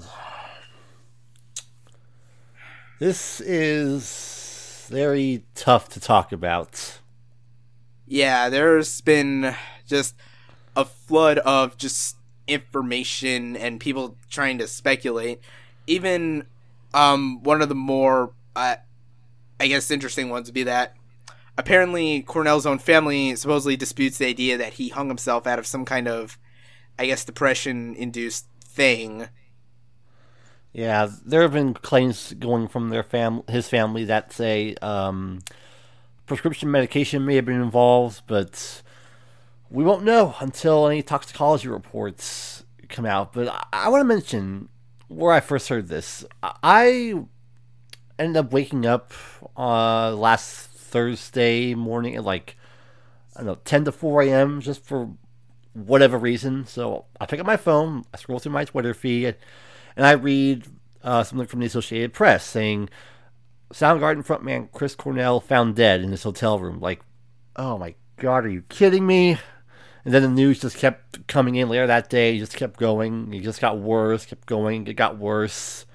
This is very tough to talk about. Yeah, there's been just a flood of just information and people trying to speculate. Even one of the more, I guess, interesting ones would be that apparently Cornell's own family supposedly disputes the idea that he hung himself out of some kind of, I guess, depression-induced thing. Yeah, there have been claims going from his family that say prescription medication may have been involved, but we won't know until any toxicology reports come out. But I want to mention where I first heard this. I ended up waking up last Thursday morning at 10 to 4 a.m. just for whatever reason. So I pick up my phone, I scroll through my Twitter feed, and I read something from the Associated Press saying Soundgarden frontman Chris Cornell found dead in his hotel room. Like, oh my God, are you kidding me? And then the news just kept coming in later that day. It just kept going. It just got worse, kept going. It got worse.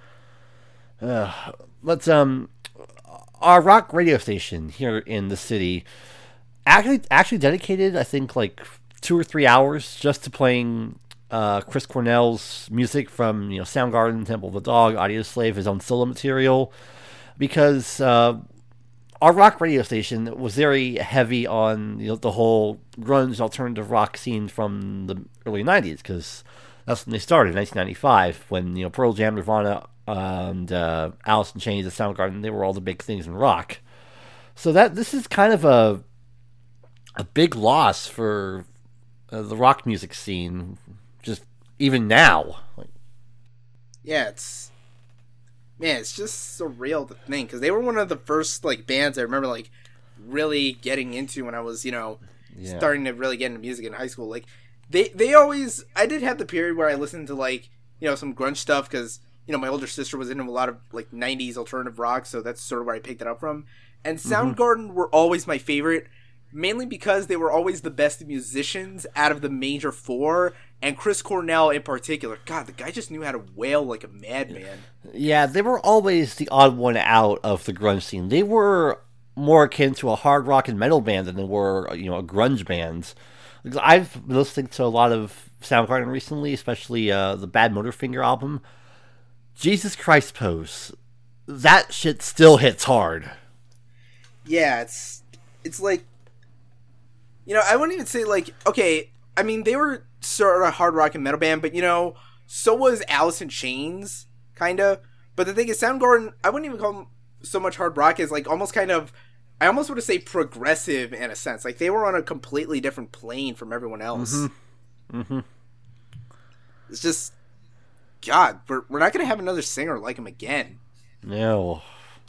But our rock radio station here in the city actually dedicated, I think, 2 or 3 hours just to playing Chris Cornell's music from Soundgarden, Temple of the Dog, Audioslave, his own solo material, because our rock radio station was very heavy on the whole grunge alternative rock scene from the early 90s, because that's when they started in 1995, when Pearl Jam, Nirvana, and Alice in Chains, and Soundgarden, they were all the big things in rock. So this is kind of a big loss for the rock music scene, just even now. Yeah, it's just surreal to think, because they were one of the first bands I remember really getting into when I was starting to really get into music in high school. They always, I did have the period where I listened to some grunge stuff, because my older sister was into a lot of 90s alternative rock, so that's sort of where I picked it up from. And Soundgarden were always my favorite, mainly because they were always the best musicians out of the major four, and Chris Cornell in particular. God, the guy just knew how to wail like a madman. Yeah, they were always the odd one out of the grunge scene. They were more akin to a hard rock and metal band than they were, a grunge band. I've been listening to a lot of Soundgarden recently, especially the Bad Motorfinger album. Jesus Christ, Pose. That shit still hits hard. Yeah, it's like, I wouldn't even say okay, I mean, they were sort of a hard rock and metal band, but so was Alice in Chains, kinda. But the thing is, Soundgarden, I wouldn't even call them so much hard rock as almost kind of, I almost would say progressive in a sense. They were on a completely different plane from everyone else. Mm-hmm. Mm-hmm. It's just, God, we're not gonna have another singer like him again. No.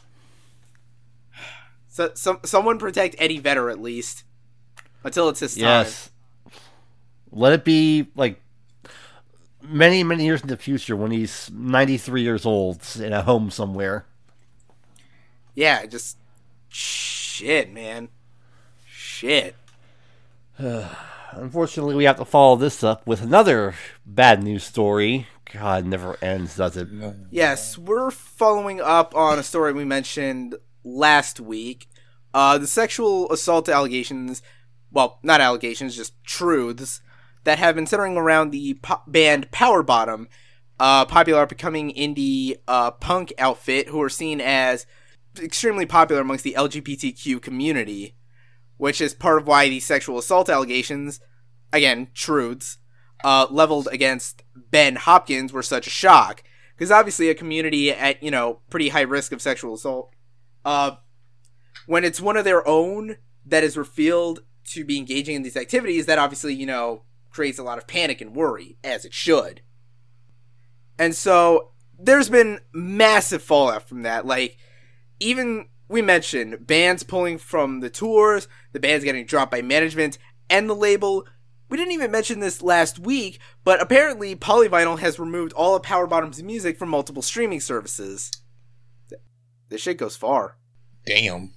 So someone protect Eddie Vedder at least until it's his time. Yes. Let it be many, many years in the future when he's 93 years old in a home somewhere. Yeah, just shit, man. Shit. Unfortunately, we have to follow this up with another bad news story. God, it never ends, does it? Yes, we're following up on a story we mentioned last week. The sexual assault allegations, well, not allegations, just truths, that have been centering around the band Power Bottom, popular up-and-coming indie punk outfit who are seen as extremely popular amongst the LGBTQ community, which is part of why these sexual assault allegations, again, truths, leveled against Ben Hopkins were such a shock. Because obviously a community at, pretty high risk of sexual assault, when it's one of their own that is revealed to be engaging in these activities, that obviously, creates a lot of panic and worry, as it should. And so there's been massive fallout from that. Like, even we mentioned bands pulling from the tours, the bands getting dropped by management and the label. We didn't even mention this last week, but apparently Polyvinyl has removed all of Power Bottom's music from multiple streaming services. This shit goes far. Damn.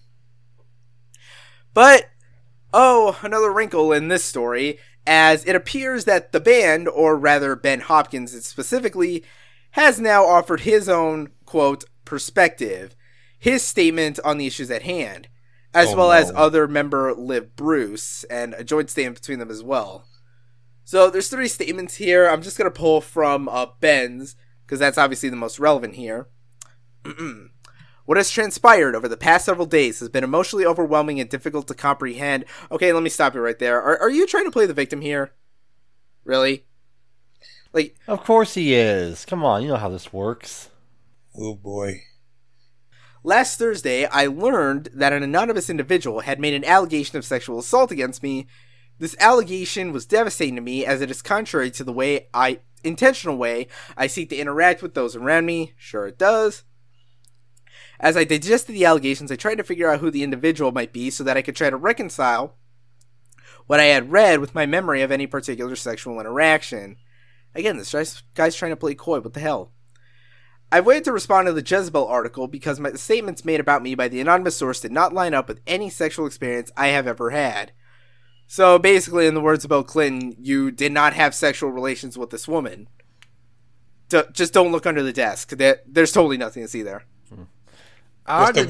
But, another wrinkle in this story, as it appears that the band, or rather Ben Hopkins specifically, has now offered his own, quote, perspective, his statement on the issues at hand, as as other member Liv Bruce, and a joint statement between them as well. So there's 3 statements here. I'm just going to pull from Ben's, because that's obviously the most relevant here. What has transpired over the past several days has been emotionally overwhelming and difficult to comprehend. Okay, let me stop you right there. Are you trying to play the victim here? Really? Like, of course he is. Come on, you know how this works. Oh boy. Last Thursday, I learned that an anonymous individual had made an allegation of sexual assault against me. This allegation was devastating to me, as it is contrary to the intentional way I seek to interact with those around me. Sure it does. As I digested the allegations, I tried to figure out who the individual might be so that I could try to reconcile what I had read with my memory of any particular sexual interaction. Again, this guy's trying to play coy. What the hell? I've waited to respond to the Jezebel article because the statements made about me by the anonymous source did not line up with any sexual experience I have ever had. So basically, in the words of Bill Clinton, you did not have sexual relations with this woman. Just don't look under the desk. There's totally nothing to see there. I did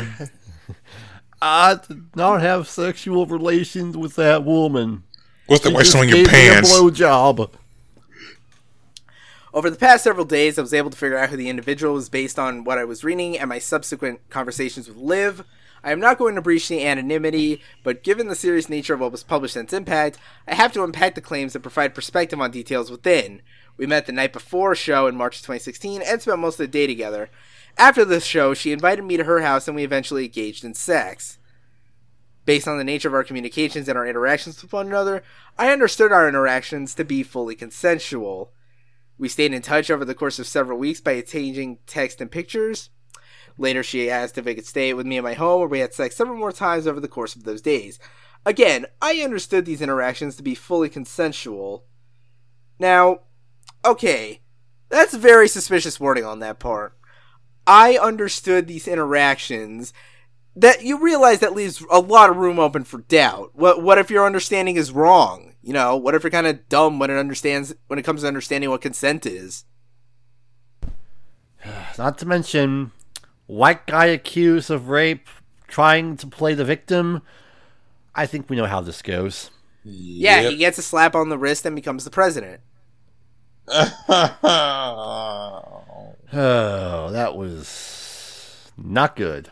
not have sexual relations with that woman. What's the white showing your pants? Blowjob. Over the past several days, I was able to figure out who the individual was based on what I was reading and my subsequent conversations with Liv. I am not going to breach the anonymity, but given the serious nature of what was published and its impact, I have to unpack the claims and provide perspective on details within. We met the night before a show in March 2016 and spent most of the day together. After the show, she invited me to her house and we eventually engaged in sex. Based on the nature of our communications and our interactions with one another, I understood our interactions to be fully consensual. We stayed in touch over the course of several weeks by exchanging text and pictures. Later, she asked if I could stay with me at my home, where we had sex several more times over the course of those days. Again, I understood these interactions to be fully consensual. Now, okay, that's very suspicious wording on that part. I understood these interactions. That you realize that leaves a lot of room open for doubt. What if your understanding is wrong? What if you're kind of dumb when it comes to understanding what consent is? Not to mention, white guy accused of rape, trying to play the victim. I think we know how this goes. Yeah, he gets a slap on the wrist and becomes the president. Oh, that was not good.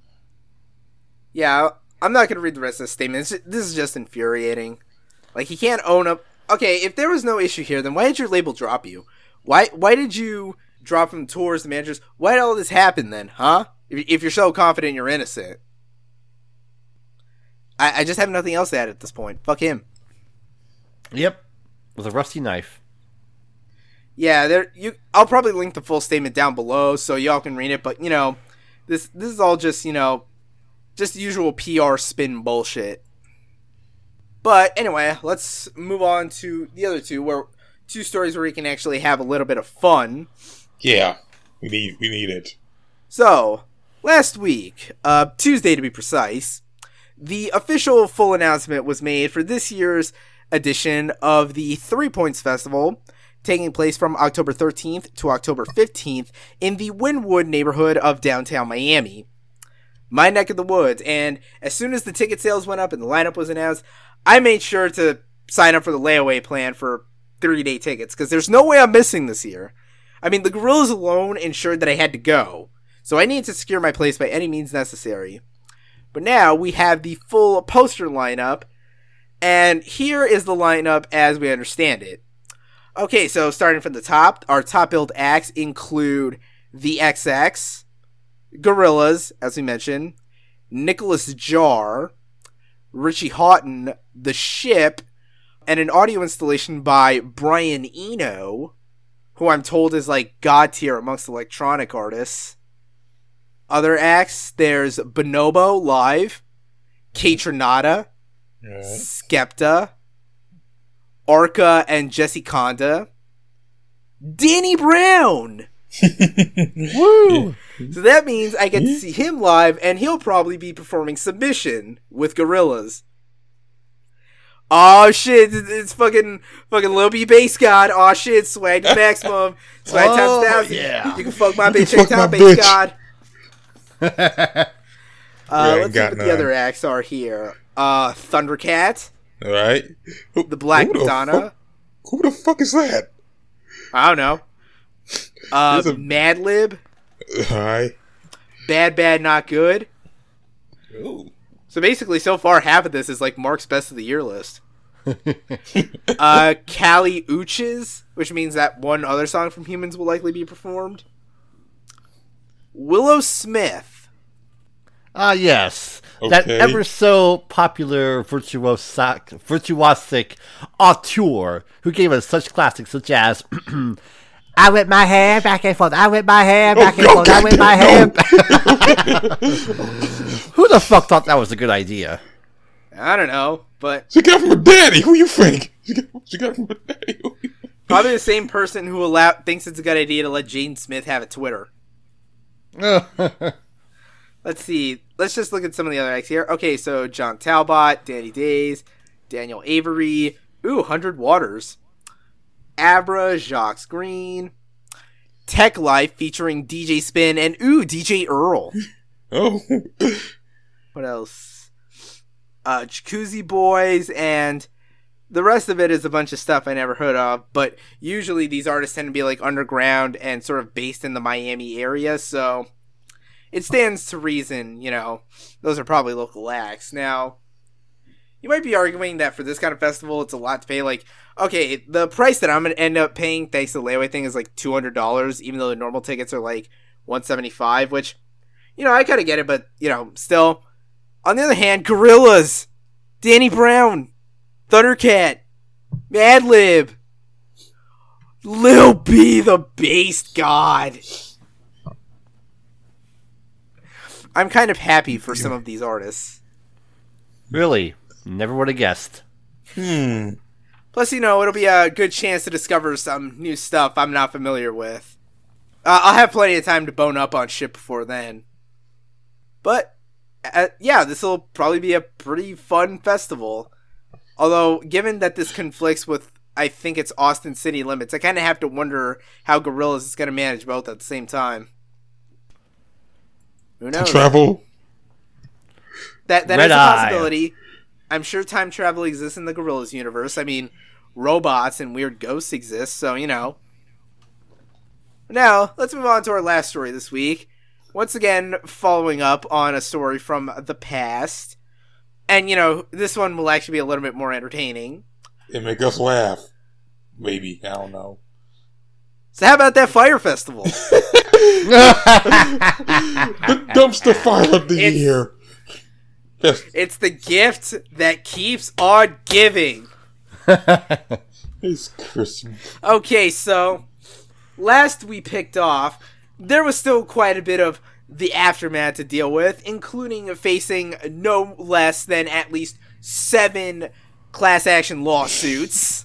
Yeah, I'm not going to read the rest of the statement. This is just infuriating. Like, he can't own up. Okay, if there was no issue here, then why did your label drop you? Why did you drop from the tours, the managers? Why did all this happen then, huh? If you're so confident you're innocent. I just have nothing else to add at this point. Fuck him. Yep, with a rusty knife. Yeah, I'll probably link the full statement down below so y'all can read it, but, this is all just, just usual PR spin bullshit. But anyway, let's move on to the other two stories where we can actually have a little bit of fun. Yeah, we need it. So, last week, Tuesday to be precise, the official full announcement was made for this year's edition of the 3 Points Festival, taking place from October 13th to October 15th in the Wynwood neighborhood of downtown Miami. My neck of the woods, and as soon as the ticket sales went up and the lineup was announced, I made sure to sign up for the layaway plan for 3-day tickets, because there's no way I'm missing this year. I mean, the Gorillaz alone ensured that I had to go, so I needed to secure my place by any means necessary. But now we have the full poster lineup, and here is the lineup as we understand it. Okay, so starting from the top, our top billed acts include the XX, Gorillaz, as we mentioned, Nicholas Jar, Richie Houghton, The Ship, and an audio installation by Brian Eno, who I'm told is like god tier amongst electronic artists. Other acts, there's Bonobo live, Kaytranada, Skepta, Arca and Jesse Conda, Danny Brown. Woo! So that means I get to see him live, and he'll probably be performing Submission with Gorillaz. Oh shit, it's fucking Lil B Bass God. Oh shit, swag to maximum. Swag times 1,000. Yeah. You can fuck my bitch anytime, Bass God. Let's see what the other acts are here. Thundercat. Alright. The Black Madonna. Who the fuck is that? I don't know. Madlib. Alright. Bad Bad Not Good. Ooh. So basically, so far, half of this is like Mark's Best of the Year list. Kali Uchis, which means that one other song from Humans will likely be performed. Willow Smith. Yes. Okay. That ever so popular virtuosic auteur who gave us such classics such as I whip my hair back and forth, I whip my hair back and forth, I whip my hair back. Who the fuck thought that was a good idea? I don't know, but She got it from her daddy. Who you think? She got it from her daddy. probably the same person who thinks it's a good idea to let Jaden Smith have a Twitter. Let's see. Let's just look at some of the other acts here. Okay, so John Talbot, Danny Days, Daniel Avery, 100 Waters, Abra, Jacques Green, Tech Life featuring DJ Spin, and DJ Earl. Oh. What else? Jacuzzi Boys, and the rest of it is a bunch of stuff I never heard of, but usually these artists tend to be like underground and sort of based in the Miami area, so it stands to reason, those are probably local acts. Now, you might be arguing that for this kind of festival, it's a lot to pay. Like, okay, the price that I'm going to end up paying thanks to the layaway thing is like $200, even though the normal tickets are like $175, which, I kind of get it, but, still. On the other hand, Gorillaz, Danny Brown, Thundercat, Madlib, Lil B the Bass God. I'm kind of happy for some of these artists. Really? Never would have guessed. Plus, it'll be a good chance to discover some new stuff I'm not familiar with. I'll have plenty of time to bone up on shit before then. But, this will probably be a pretty fun festival. Although, given that this conflicts with, I think it's Austin City Limits, I kind of have to wonder how Gorillaz is going to manage both at the same time. Who knows? Travel. That is Red a Eye. possibility. I'm sure time travel exists in the Gorillaz universe. I mean, robots and weird ghosts exist, so, Now, let's move on to our last story this week. Once again, following up on a story from the past. And, this one will actually be a little bit more entertaining. It make us laugh. Maybe. I don't know. So how about that Fire Festival? The dumpster fire of the year. Yes. It's the gift that keeps on giving. It's Christmas. Okay, so last we picked off, there was still quite a bit of the aftermath to deal with, including facing no less than at least 7 class action lawsuits.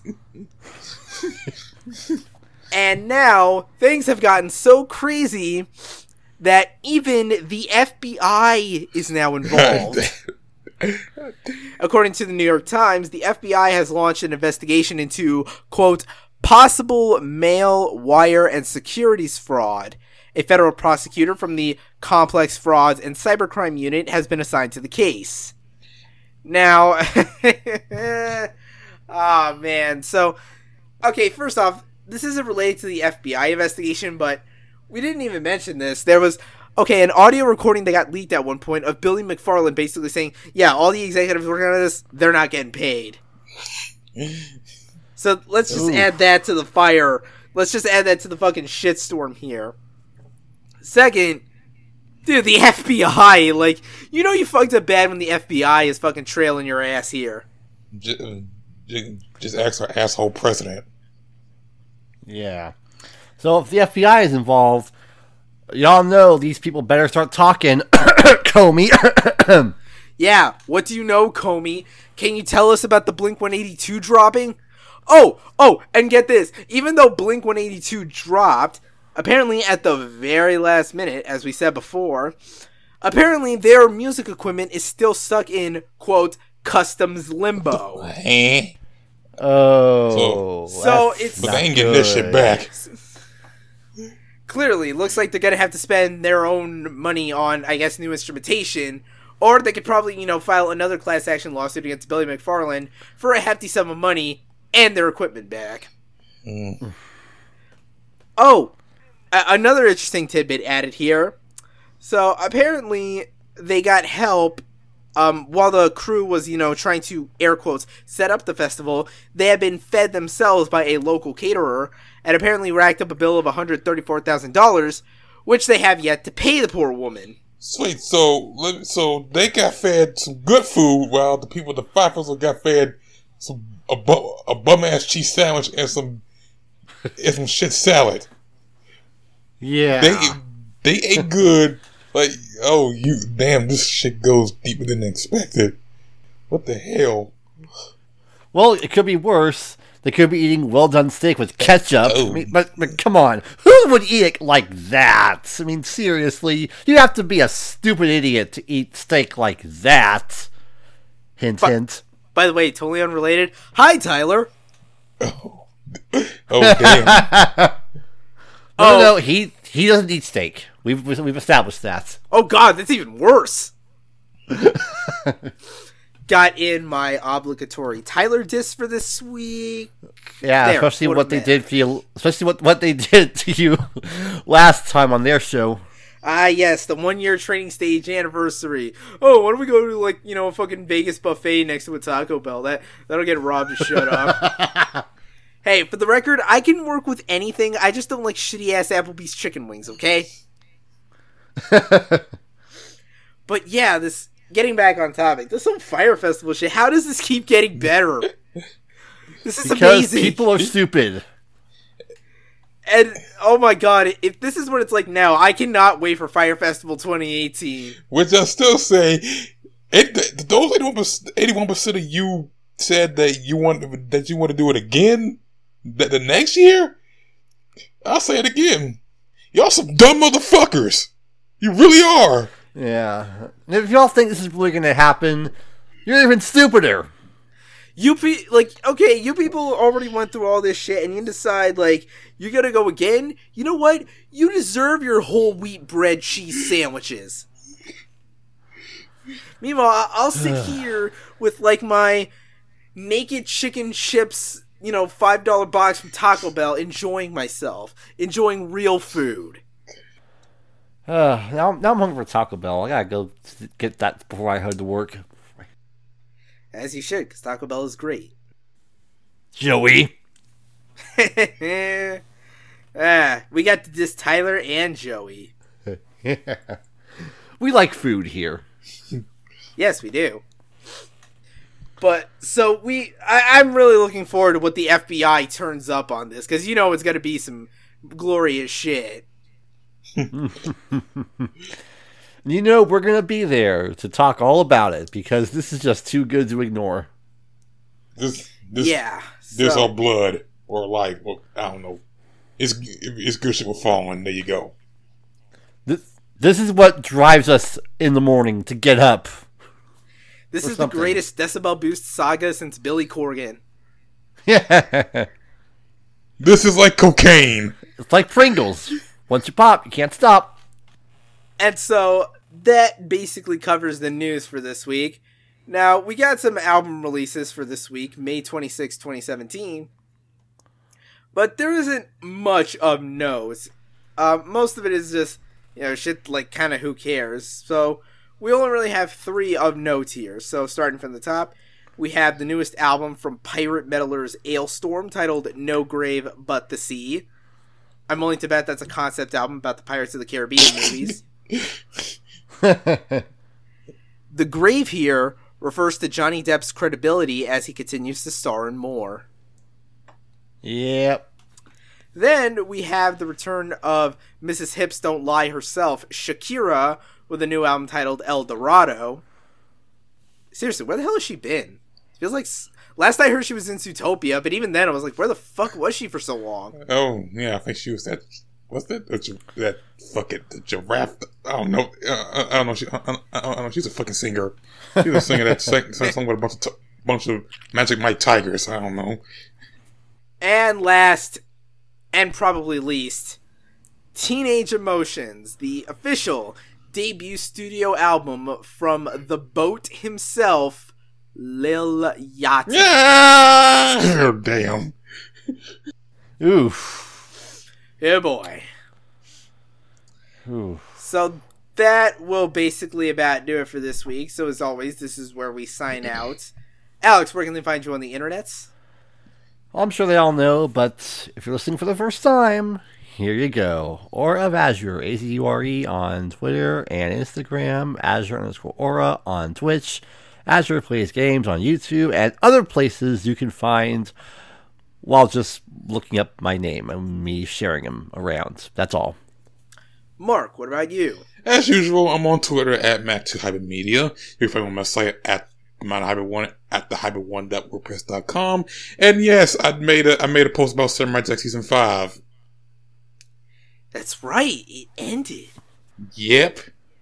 And now, things have gotten so crazy that even the FBI is now involved. According to the New York Times, the FBI has launched an investigation into, quote, possible mail, wire, and securities fraud. A federal prosecutor from the Complex Frauds and Cybercrime Unit has been assigned to the case. Now, oh man, so, okay, first off, this isn't related to the FBI investigation, but we didn't even mention this. There was, an audio recording that got leaked at one point of Billy McFarland basically saying, yeah, all the executives working on this, they're not getting paid. So let's just Ooh. add that to the fire. Let's just add that to the fucking shitstorm here. Second, dude, the FBI, like, you know you fucked up bad when the FBI is fucking trailing your ass here. Just ask our asshole president. Yeah. So if the FBI is involved, y'all know these people better start talking. Comey. Yeah, what do you know, Comey? Can you tell us about the Blink-182 dropping? Oh, and get this. Even though Blink-182 dropped, apparently at the very last minute, as we said before, apparently their music equipment is still stuck in, quote, customs limbo. Oh. So that's it's- But not they ain't getting this shit good. back. Clearly, looks like they're going to have to spend their own money on, I guess, new instrumentation. Or they could probably, file another class action lawsuit against Billy McFarland for a hefty sum of money and their equipment back. Oh, another interesting tidbit added here. So, apparently, they got help while the crew was, trying to, air quotes, set up the festival. They had been fed themselves by a local caterer and apparently racked up a bill of $134,000, which they have yet to pay the poor woman. Sweet, so they got fed some good food while the people at the Fire Festival got fed a bum ass cheese sandwich and some shit salad. Yeah. They ate good. Like, this shit goes deeper than expected. What the hell? Well, it could be worse. They could be eating well-done steak with ketchup. Oh. I mean, but come on. Who would eat it like that? I mean, seriously. You have to be a stupid idiot to eat steak like that. Hint, hint. By the way, totally unrelated. Hi, Tyler. Oh, damn. No, he doesn't eat steak. We've established that. Oh, God, that's even worse. Got in my obligatory Tyler diss for this week. Yeah, There, especially what what a they man. did for you. Especially what they did to you last time on their show. Ah, yes, the 1 year training stage anniversary. Oh, why don't we go to, a fucking Vegas buffet next to a Taco Bell? That'll get Rob to shut up. Hey, for the record, I can work with anything. I just don't like shitty-ass Applebee's chicken wings, okay? But yeah, getting back on topic, this whole Fire Festival shit, how does this keep getting better? This is Because amazing. people are stupid. And, oh my god, if this is what it's like now, I cannot wait for Fire Festival 2018. Which I still say, those 81% of you said that you want to do it again the next year. I'll say it again. Y'all some dumb motherfuckers. You really are. Yeah. And if y'all think this is really going to happen, you're even stupider. You people already went through all this shit, and you decide, you're gonna go again? You know what? You deserve your whole wheat bread cheese sandwiches. Meanwhile, I'll sit here with, my naked chicken chips, $5 box from Taco Bell, enjoying myself. Enjoying real food. Now I'm hungry for Taco Bell. I gotta go get that before I head to work. As you should, because Taco Bell is great. Joey. We got to diss Tyler and Joey. We like food here. Yes, we do. But, so I'm really looking forward to what the FBI turns up on this, because it's going to be some glorious shit. We're going to be there to talk all about it, because this is just too good to ignore. This So, or blood or life. Well, I don't know. It's good shit with falling. There you go. This is what drives us in the morning to get up. this or is something. the greatest decibel boost saga since Billy Corgan. Yeah. This is like cocaine. It's like Pringles. Once you pop, you can't stop. And so, that basically covers the news for this week. Now, we got some album releases for this week, May 26, 2017. But there isn't much of note. Most of it is just, shit kind of who cares. So, we only really have 3 of note here. So, starting from the top. we have the newest album from Pirate Meddlers Ailstorm titled No Grave But the Sea. I'm willing to bet that's a concept album about the Pirates of the Caribbean movies. The grave here refers to Johnny Depp's credibility as he continues to star in more. Yep. Then we have the return of Mrs. Hips Don't Lie herself, Shakira, with a new album titled El Dorado. Seriously, where the hell has she been? It feels like last I heard she was in Zootopia, but even then I was like, where the fuck was she for so long? Oh, yeah, I think she was that. What's that? That fucking the giraffe. I don't know. I don't know. I don't know. She's a fucking singer. She's a singer that sang song with a bunch of Magic Mike Tigers. I don't know. And last, and probably least, Teenage Emotions, the official debut studio album from the Boat himself, Lil Yachty. Yeah! Oh, damn. Oof. Yeah, boy. Oof. So that will basically about do it for this week. So as always, this is where we sign out. Alex, where can they find you on the internets? Well, I'm sure they all know, but if you're listening for the first time, here you go. Aura of Azure, Azure on Twitter and Instagram, Azure_Aura on Twitch, Azure Plays Games on YouTube, and other places you can find while just looking up my name and me sharing them around. That's all. Mark, what about you? As usual, I'm on Twitter at Matt2HybridMedia. You can find me on my site at MountHybrid1 at thehybrid1.wordpress.com. And yes, I made a post about Samurai Jack Season 5. That's right, it ended. Yep.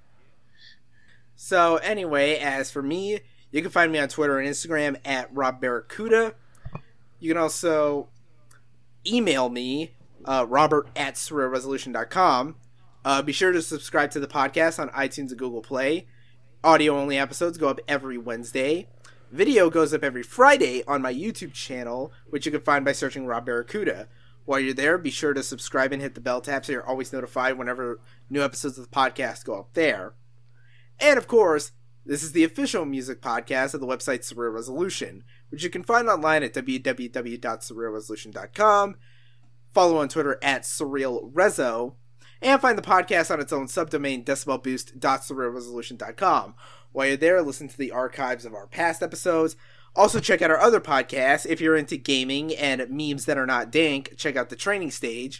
So anyway, as for me, you can find me on Twitter and Instagram at RobBarracuda. You can also email me, robert@surrealresolution.com. Be sure to subscribe to the podcast on iTunes and Google Play. Audio-only episodes go up every Wednesday. Video goes up every Friday on my YouTube channel, which you can find by searching Rob Barracuda. While you're there, be sure to subscribe and hit the bell tab so you're always notified whenever new episodes of the podcast go up there. And of course, this is the official music podcast of the website Surreal Resolution, which you can find online at www.surrealresolution.com. Follow on Twitter at SurrealRezo. And find the podcast on its own subdomain, decibelboost.surrealresolution.com. While you're there, listen to the archives of our past episodes. Also, check out our other podcasts. If you're into gaming and memes that are not dank, check out The Training Stage.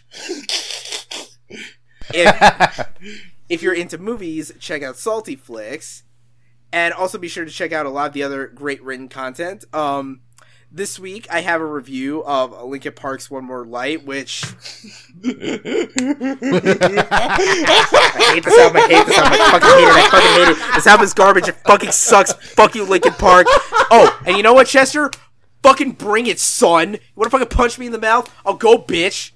If you're into movies, check out Salty Flicks. And also be sure to check out a lot of the other great written content. This week, I have a review of Linkin Park's One More Light, which... I hate this album, I fucking hate it, This album is garbage, it fucking sucks, fuck you, Linkin Park. Oh, and you know what, Chester? Fucking bring it, son. You wanna fucking punch me in the mouth? I'll go, bitch.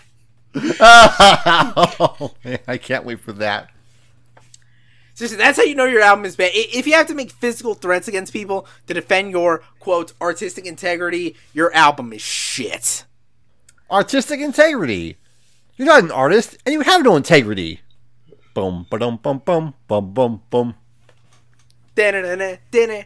Oh, man, I can't wait for that. Seriously, that's how you know your album is bad. If you have to make physical threats against people to defend your, quote, artistic integrity, your album is shit. Artistic integrity. You're not an artist, and you have no integrity. Boom, ba-dum, bum, bum, bum, bum, bum. Da-da-da-da-da-da.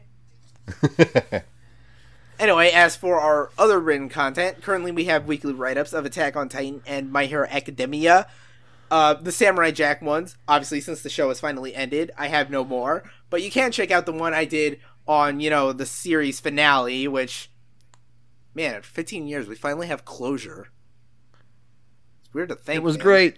Anyway, as for our other written content, currently we have weekly write-ups of Attack on Titan and My Hero Academia. The Samurai Jack ones, obviously, since the show has finally ended, I have no more. But you can check out the one I did on, the series finale, which, man, after 15 years, we finally have closure. It's weird to think. It was man. great.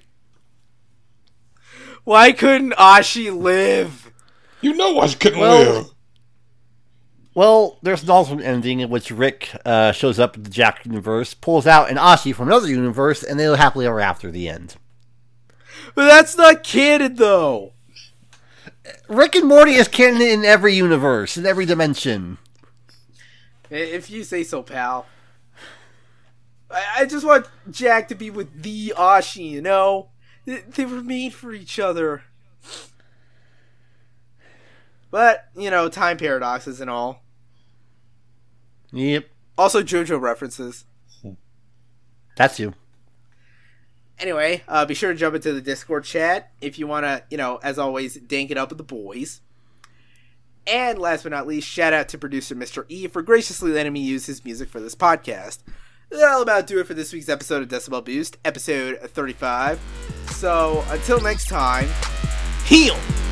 Why couldn't Ashi live? You know why she couldn't live. Well, there's an alternate ending in which Rick shows up in the Jack universe, pulls out an Ashi from another universe, and they live happily ever after the end. But that's not canon, though. Rick and Morty is canon in every universe, in every dimension. If you say so, pal. I just want Jack to be with the Ashi, They were made for each other. But, time paradoxes and all. Yep. Also JoJo references. That's you. Anyway, be sure to jump into the Discord chat if you want to, as always, dank it up with the boys. And last but not least, shout out to producer Mr. E for graciously letting me use his music for this podcast. That'll about do it for this week's episode of Decibel Boost, episode 35. So, until next time, heal!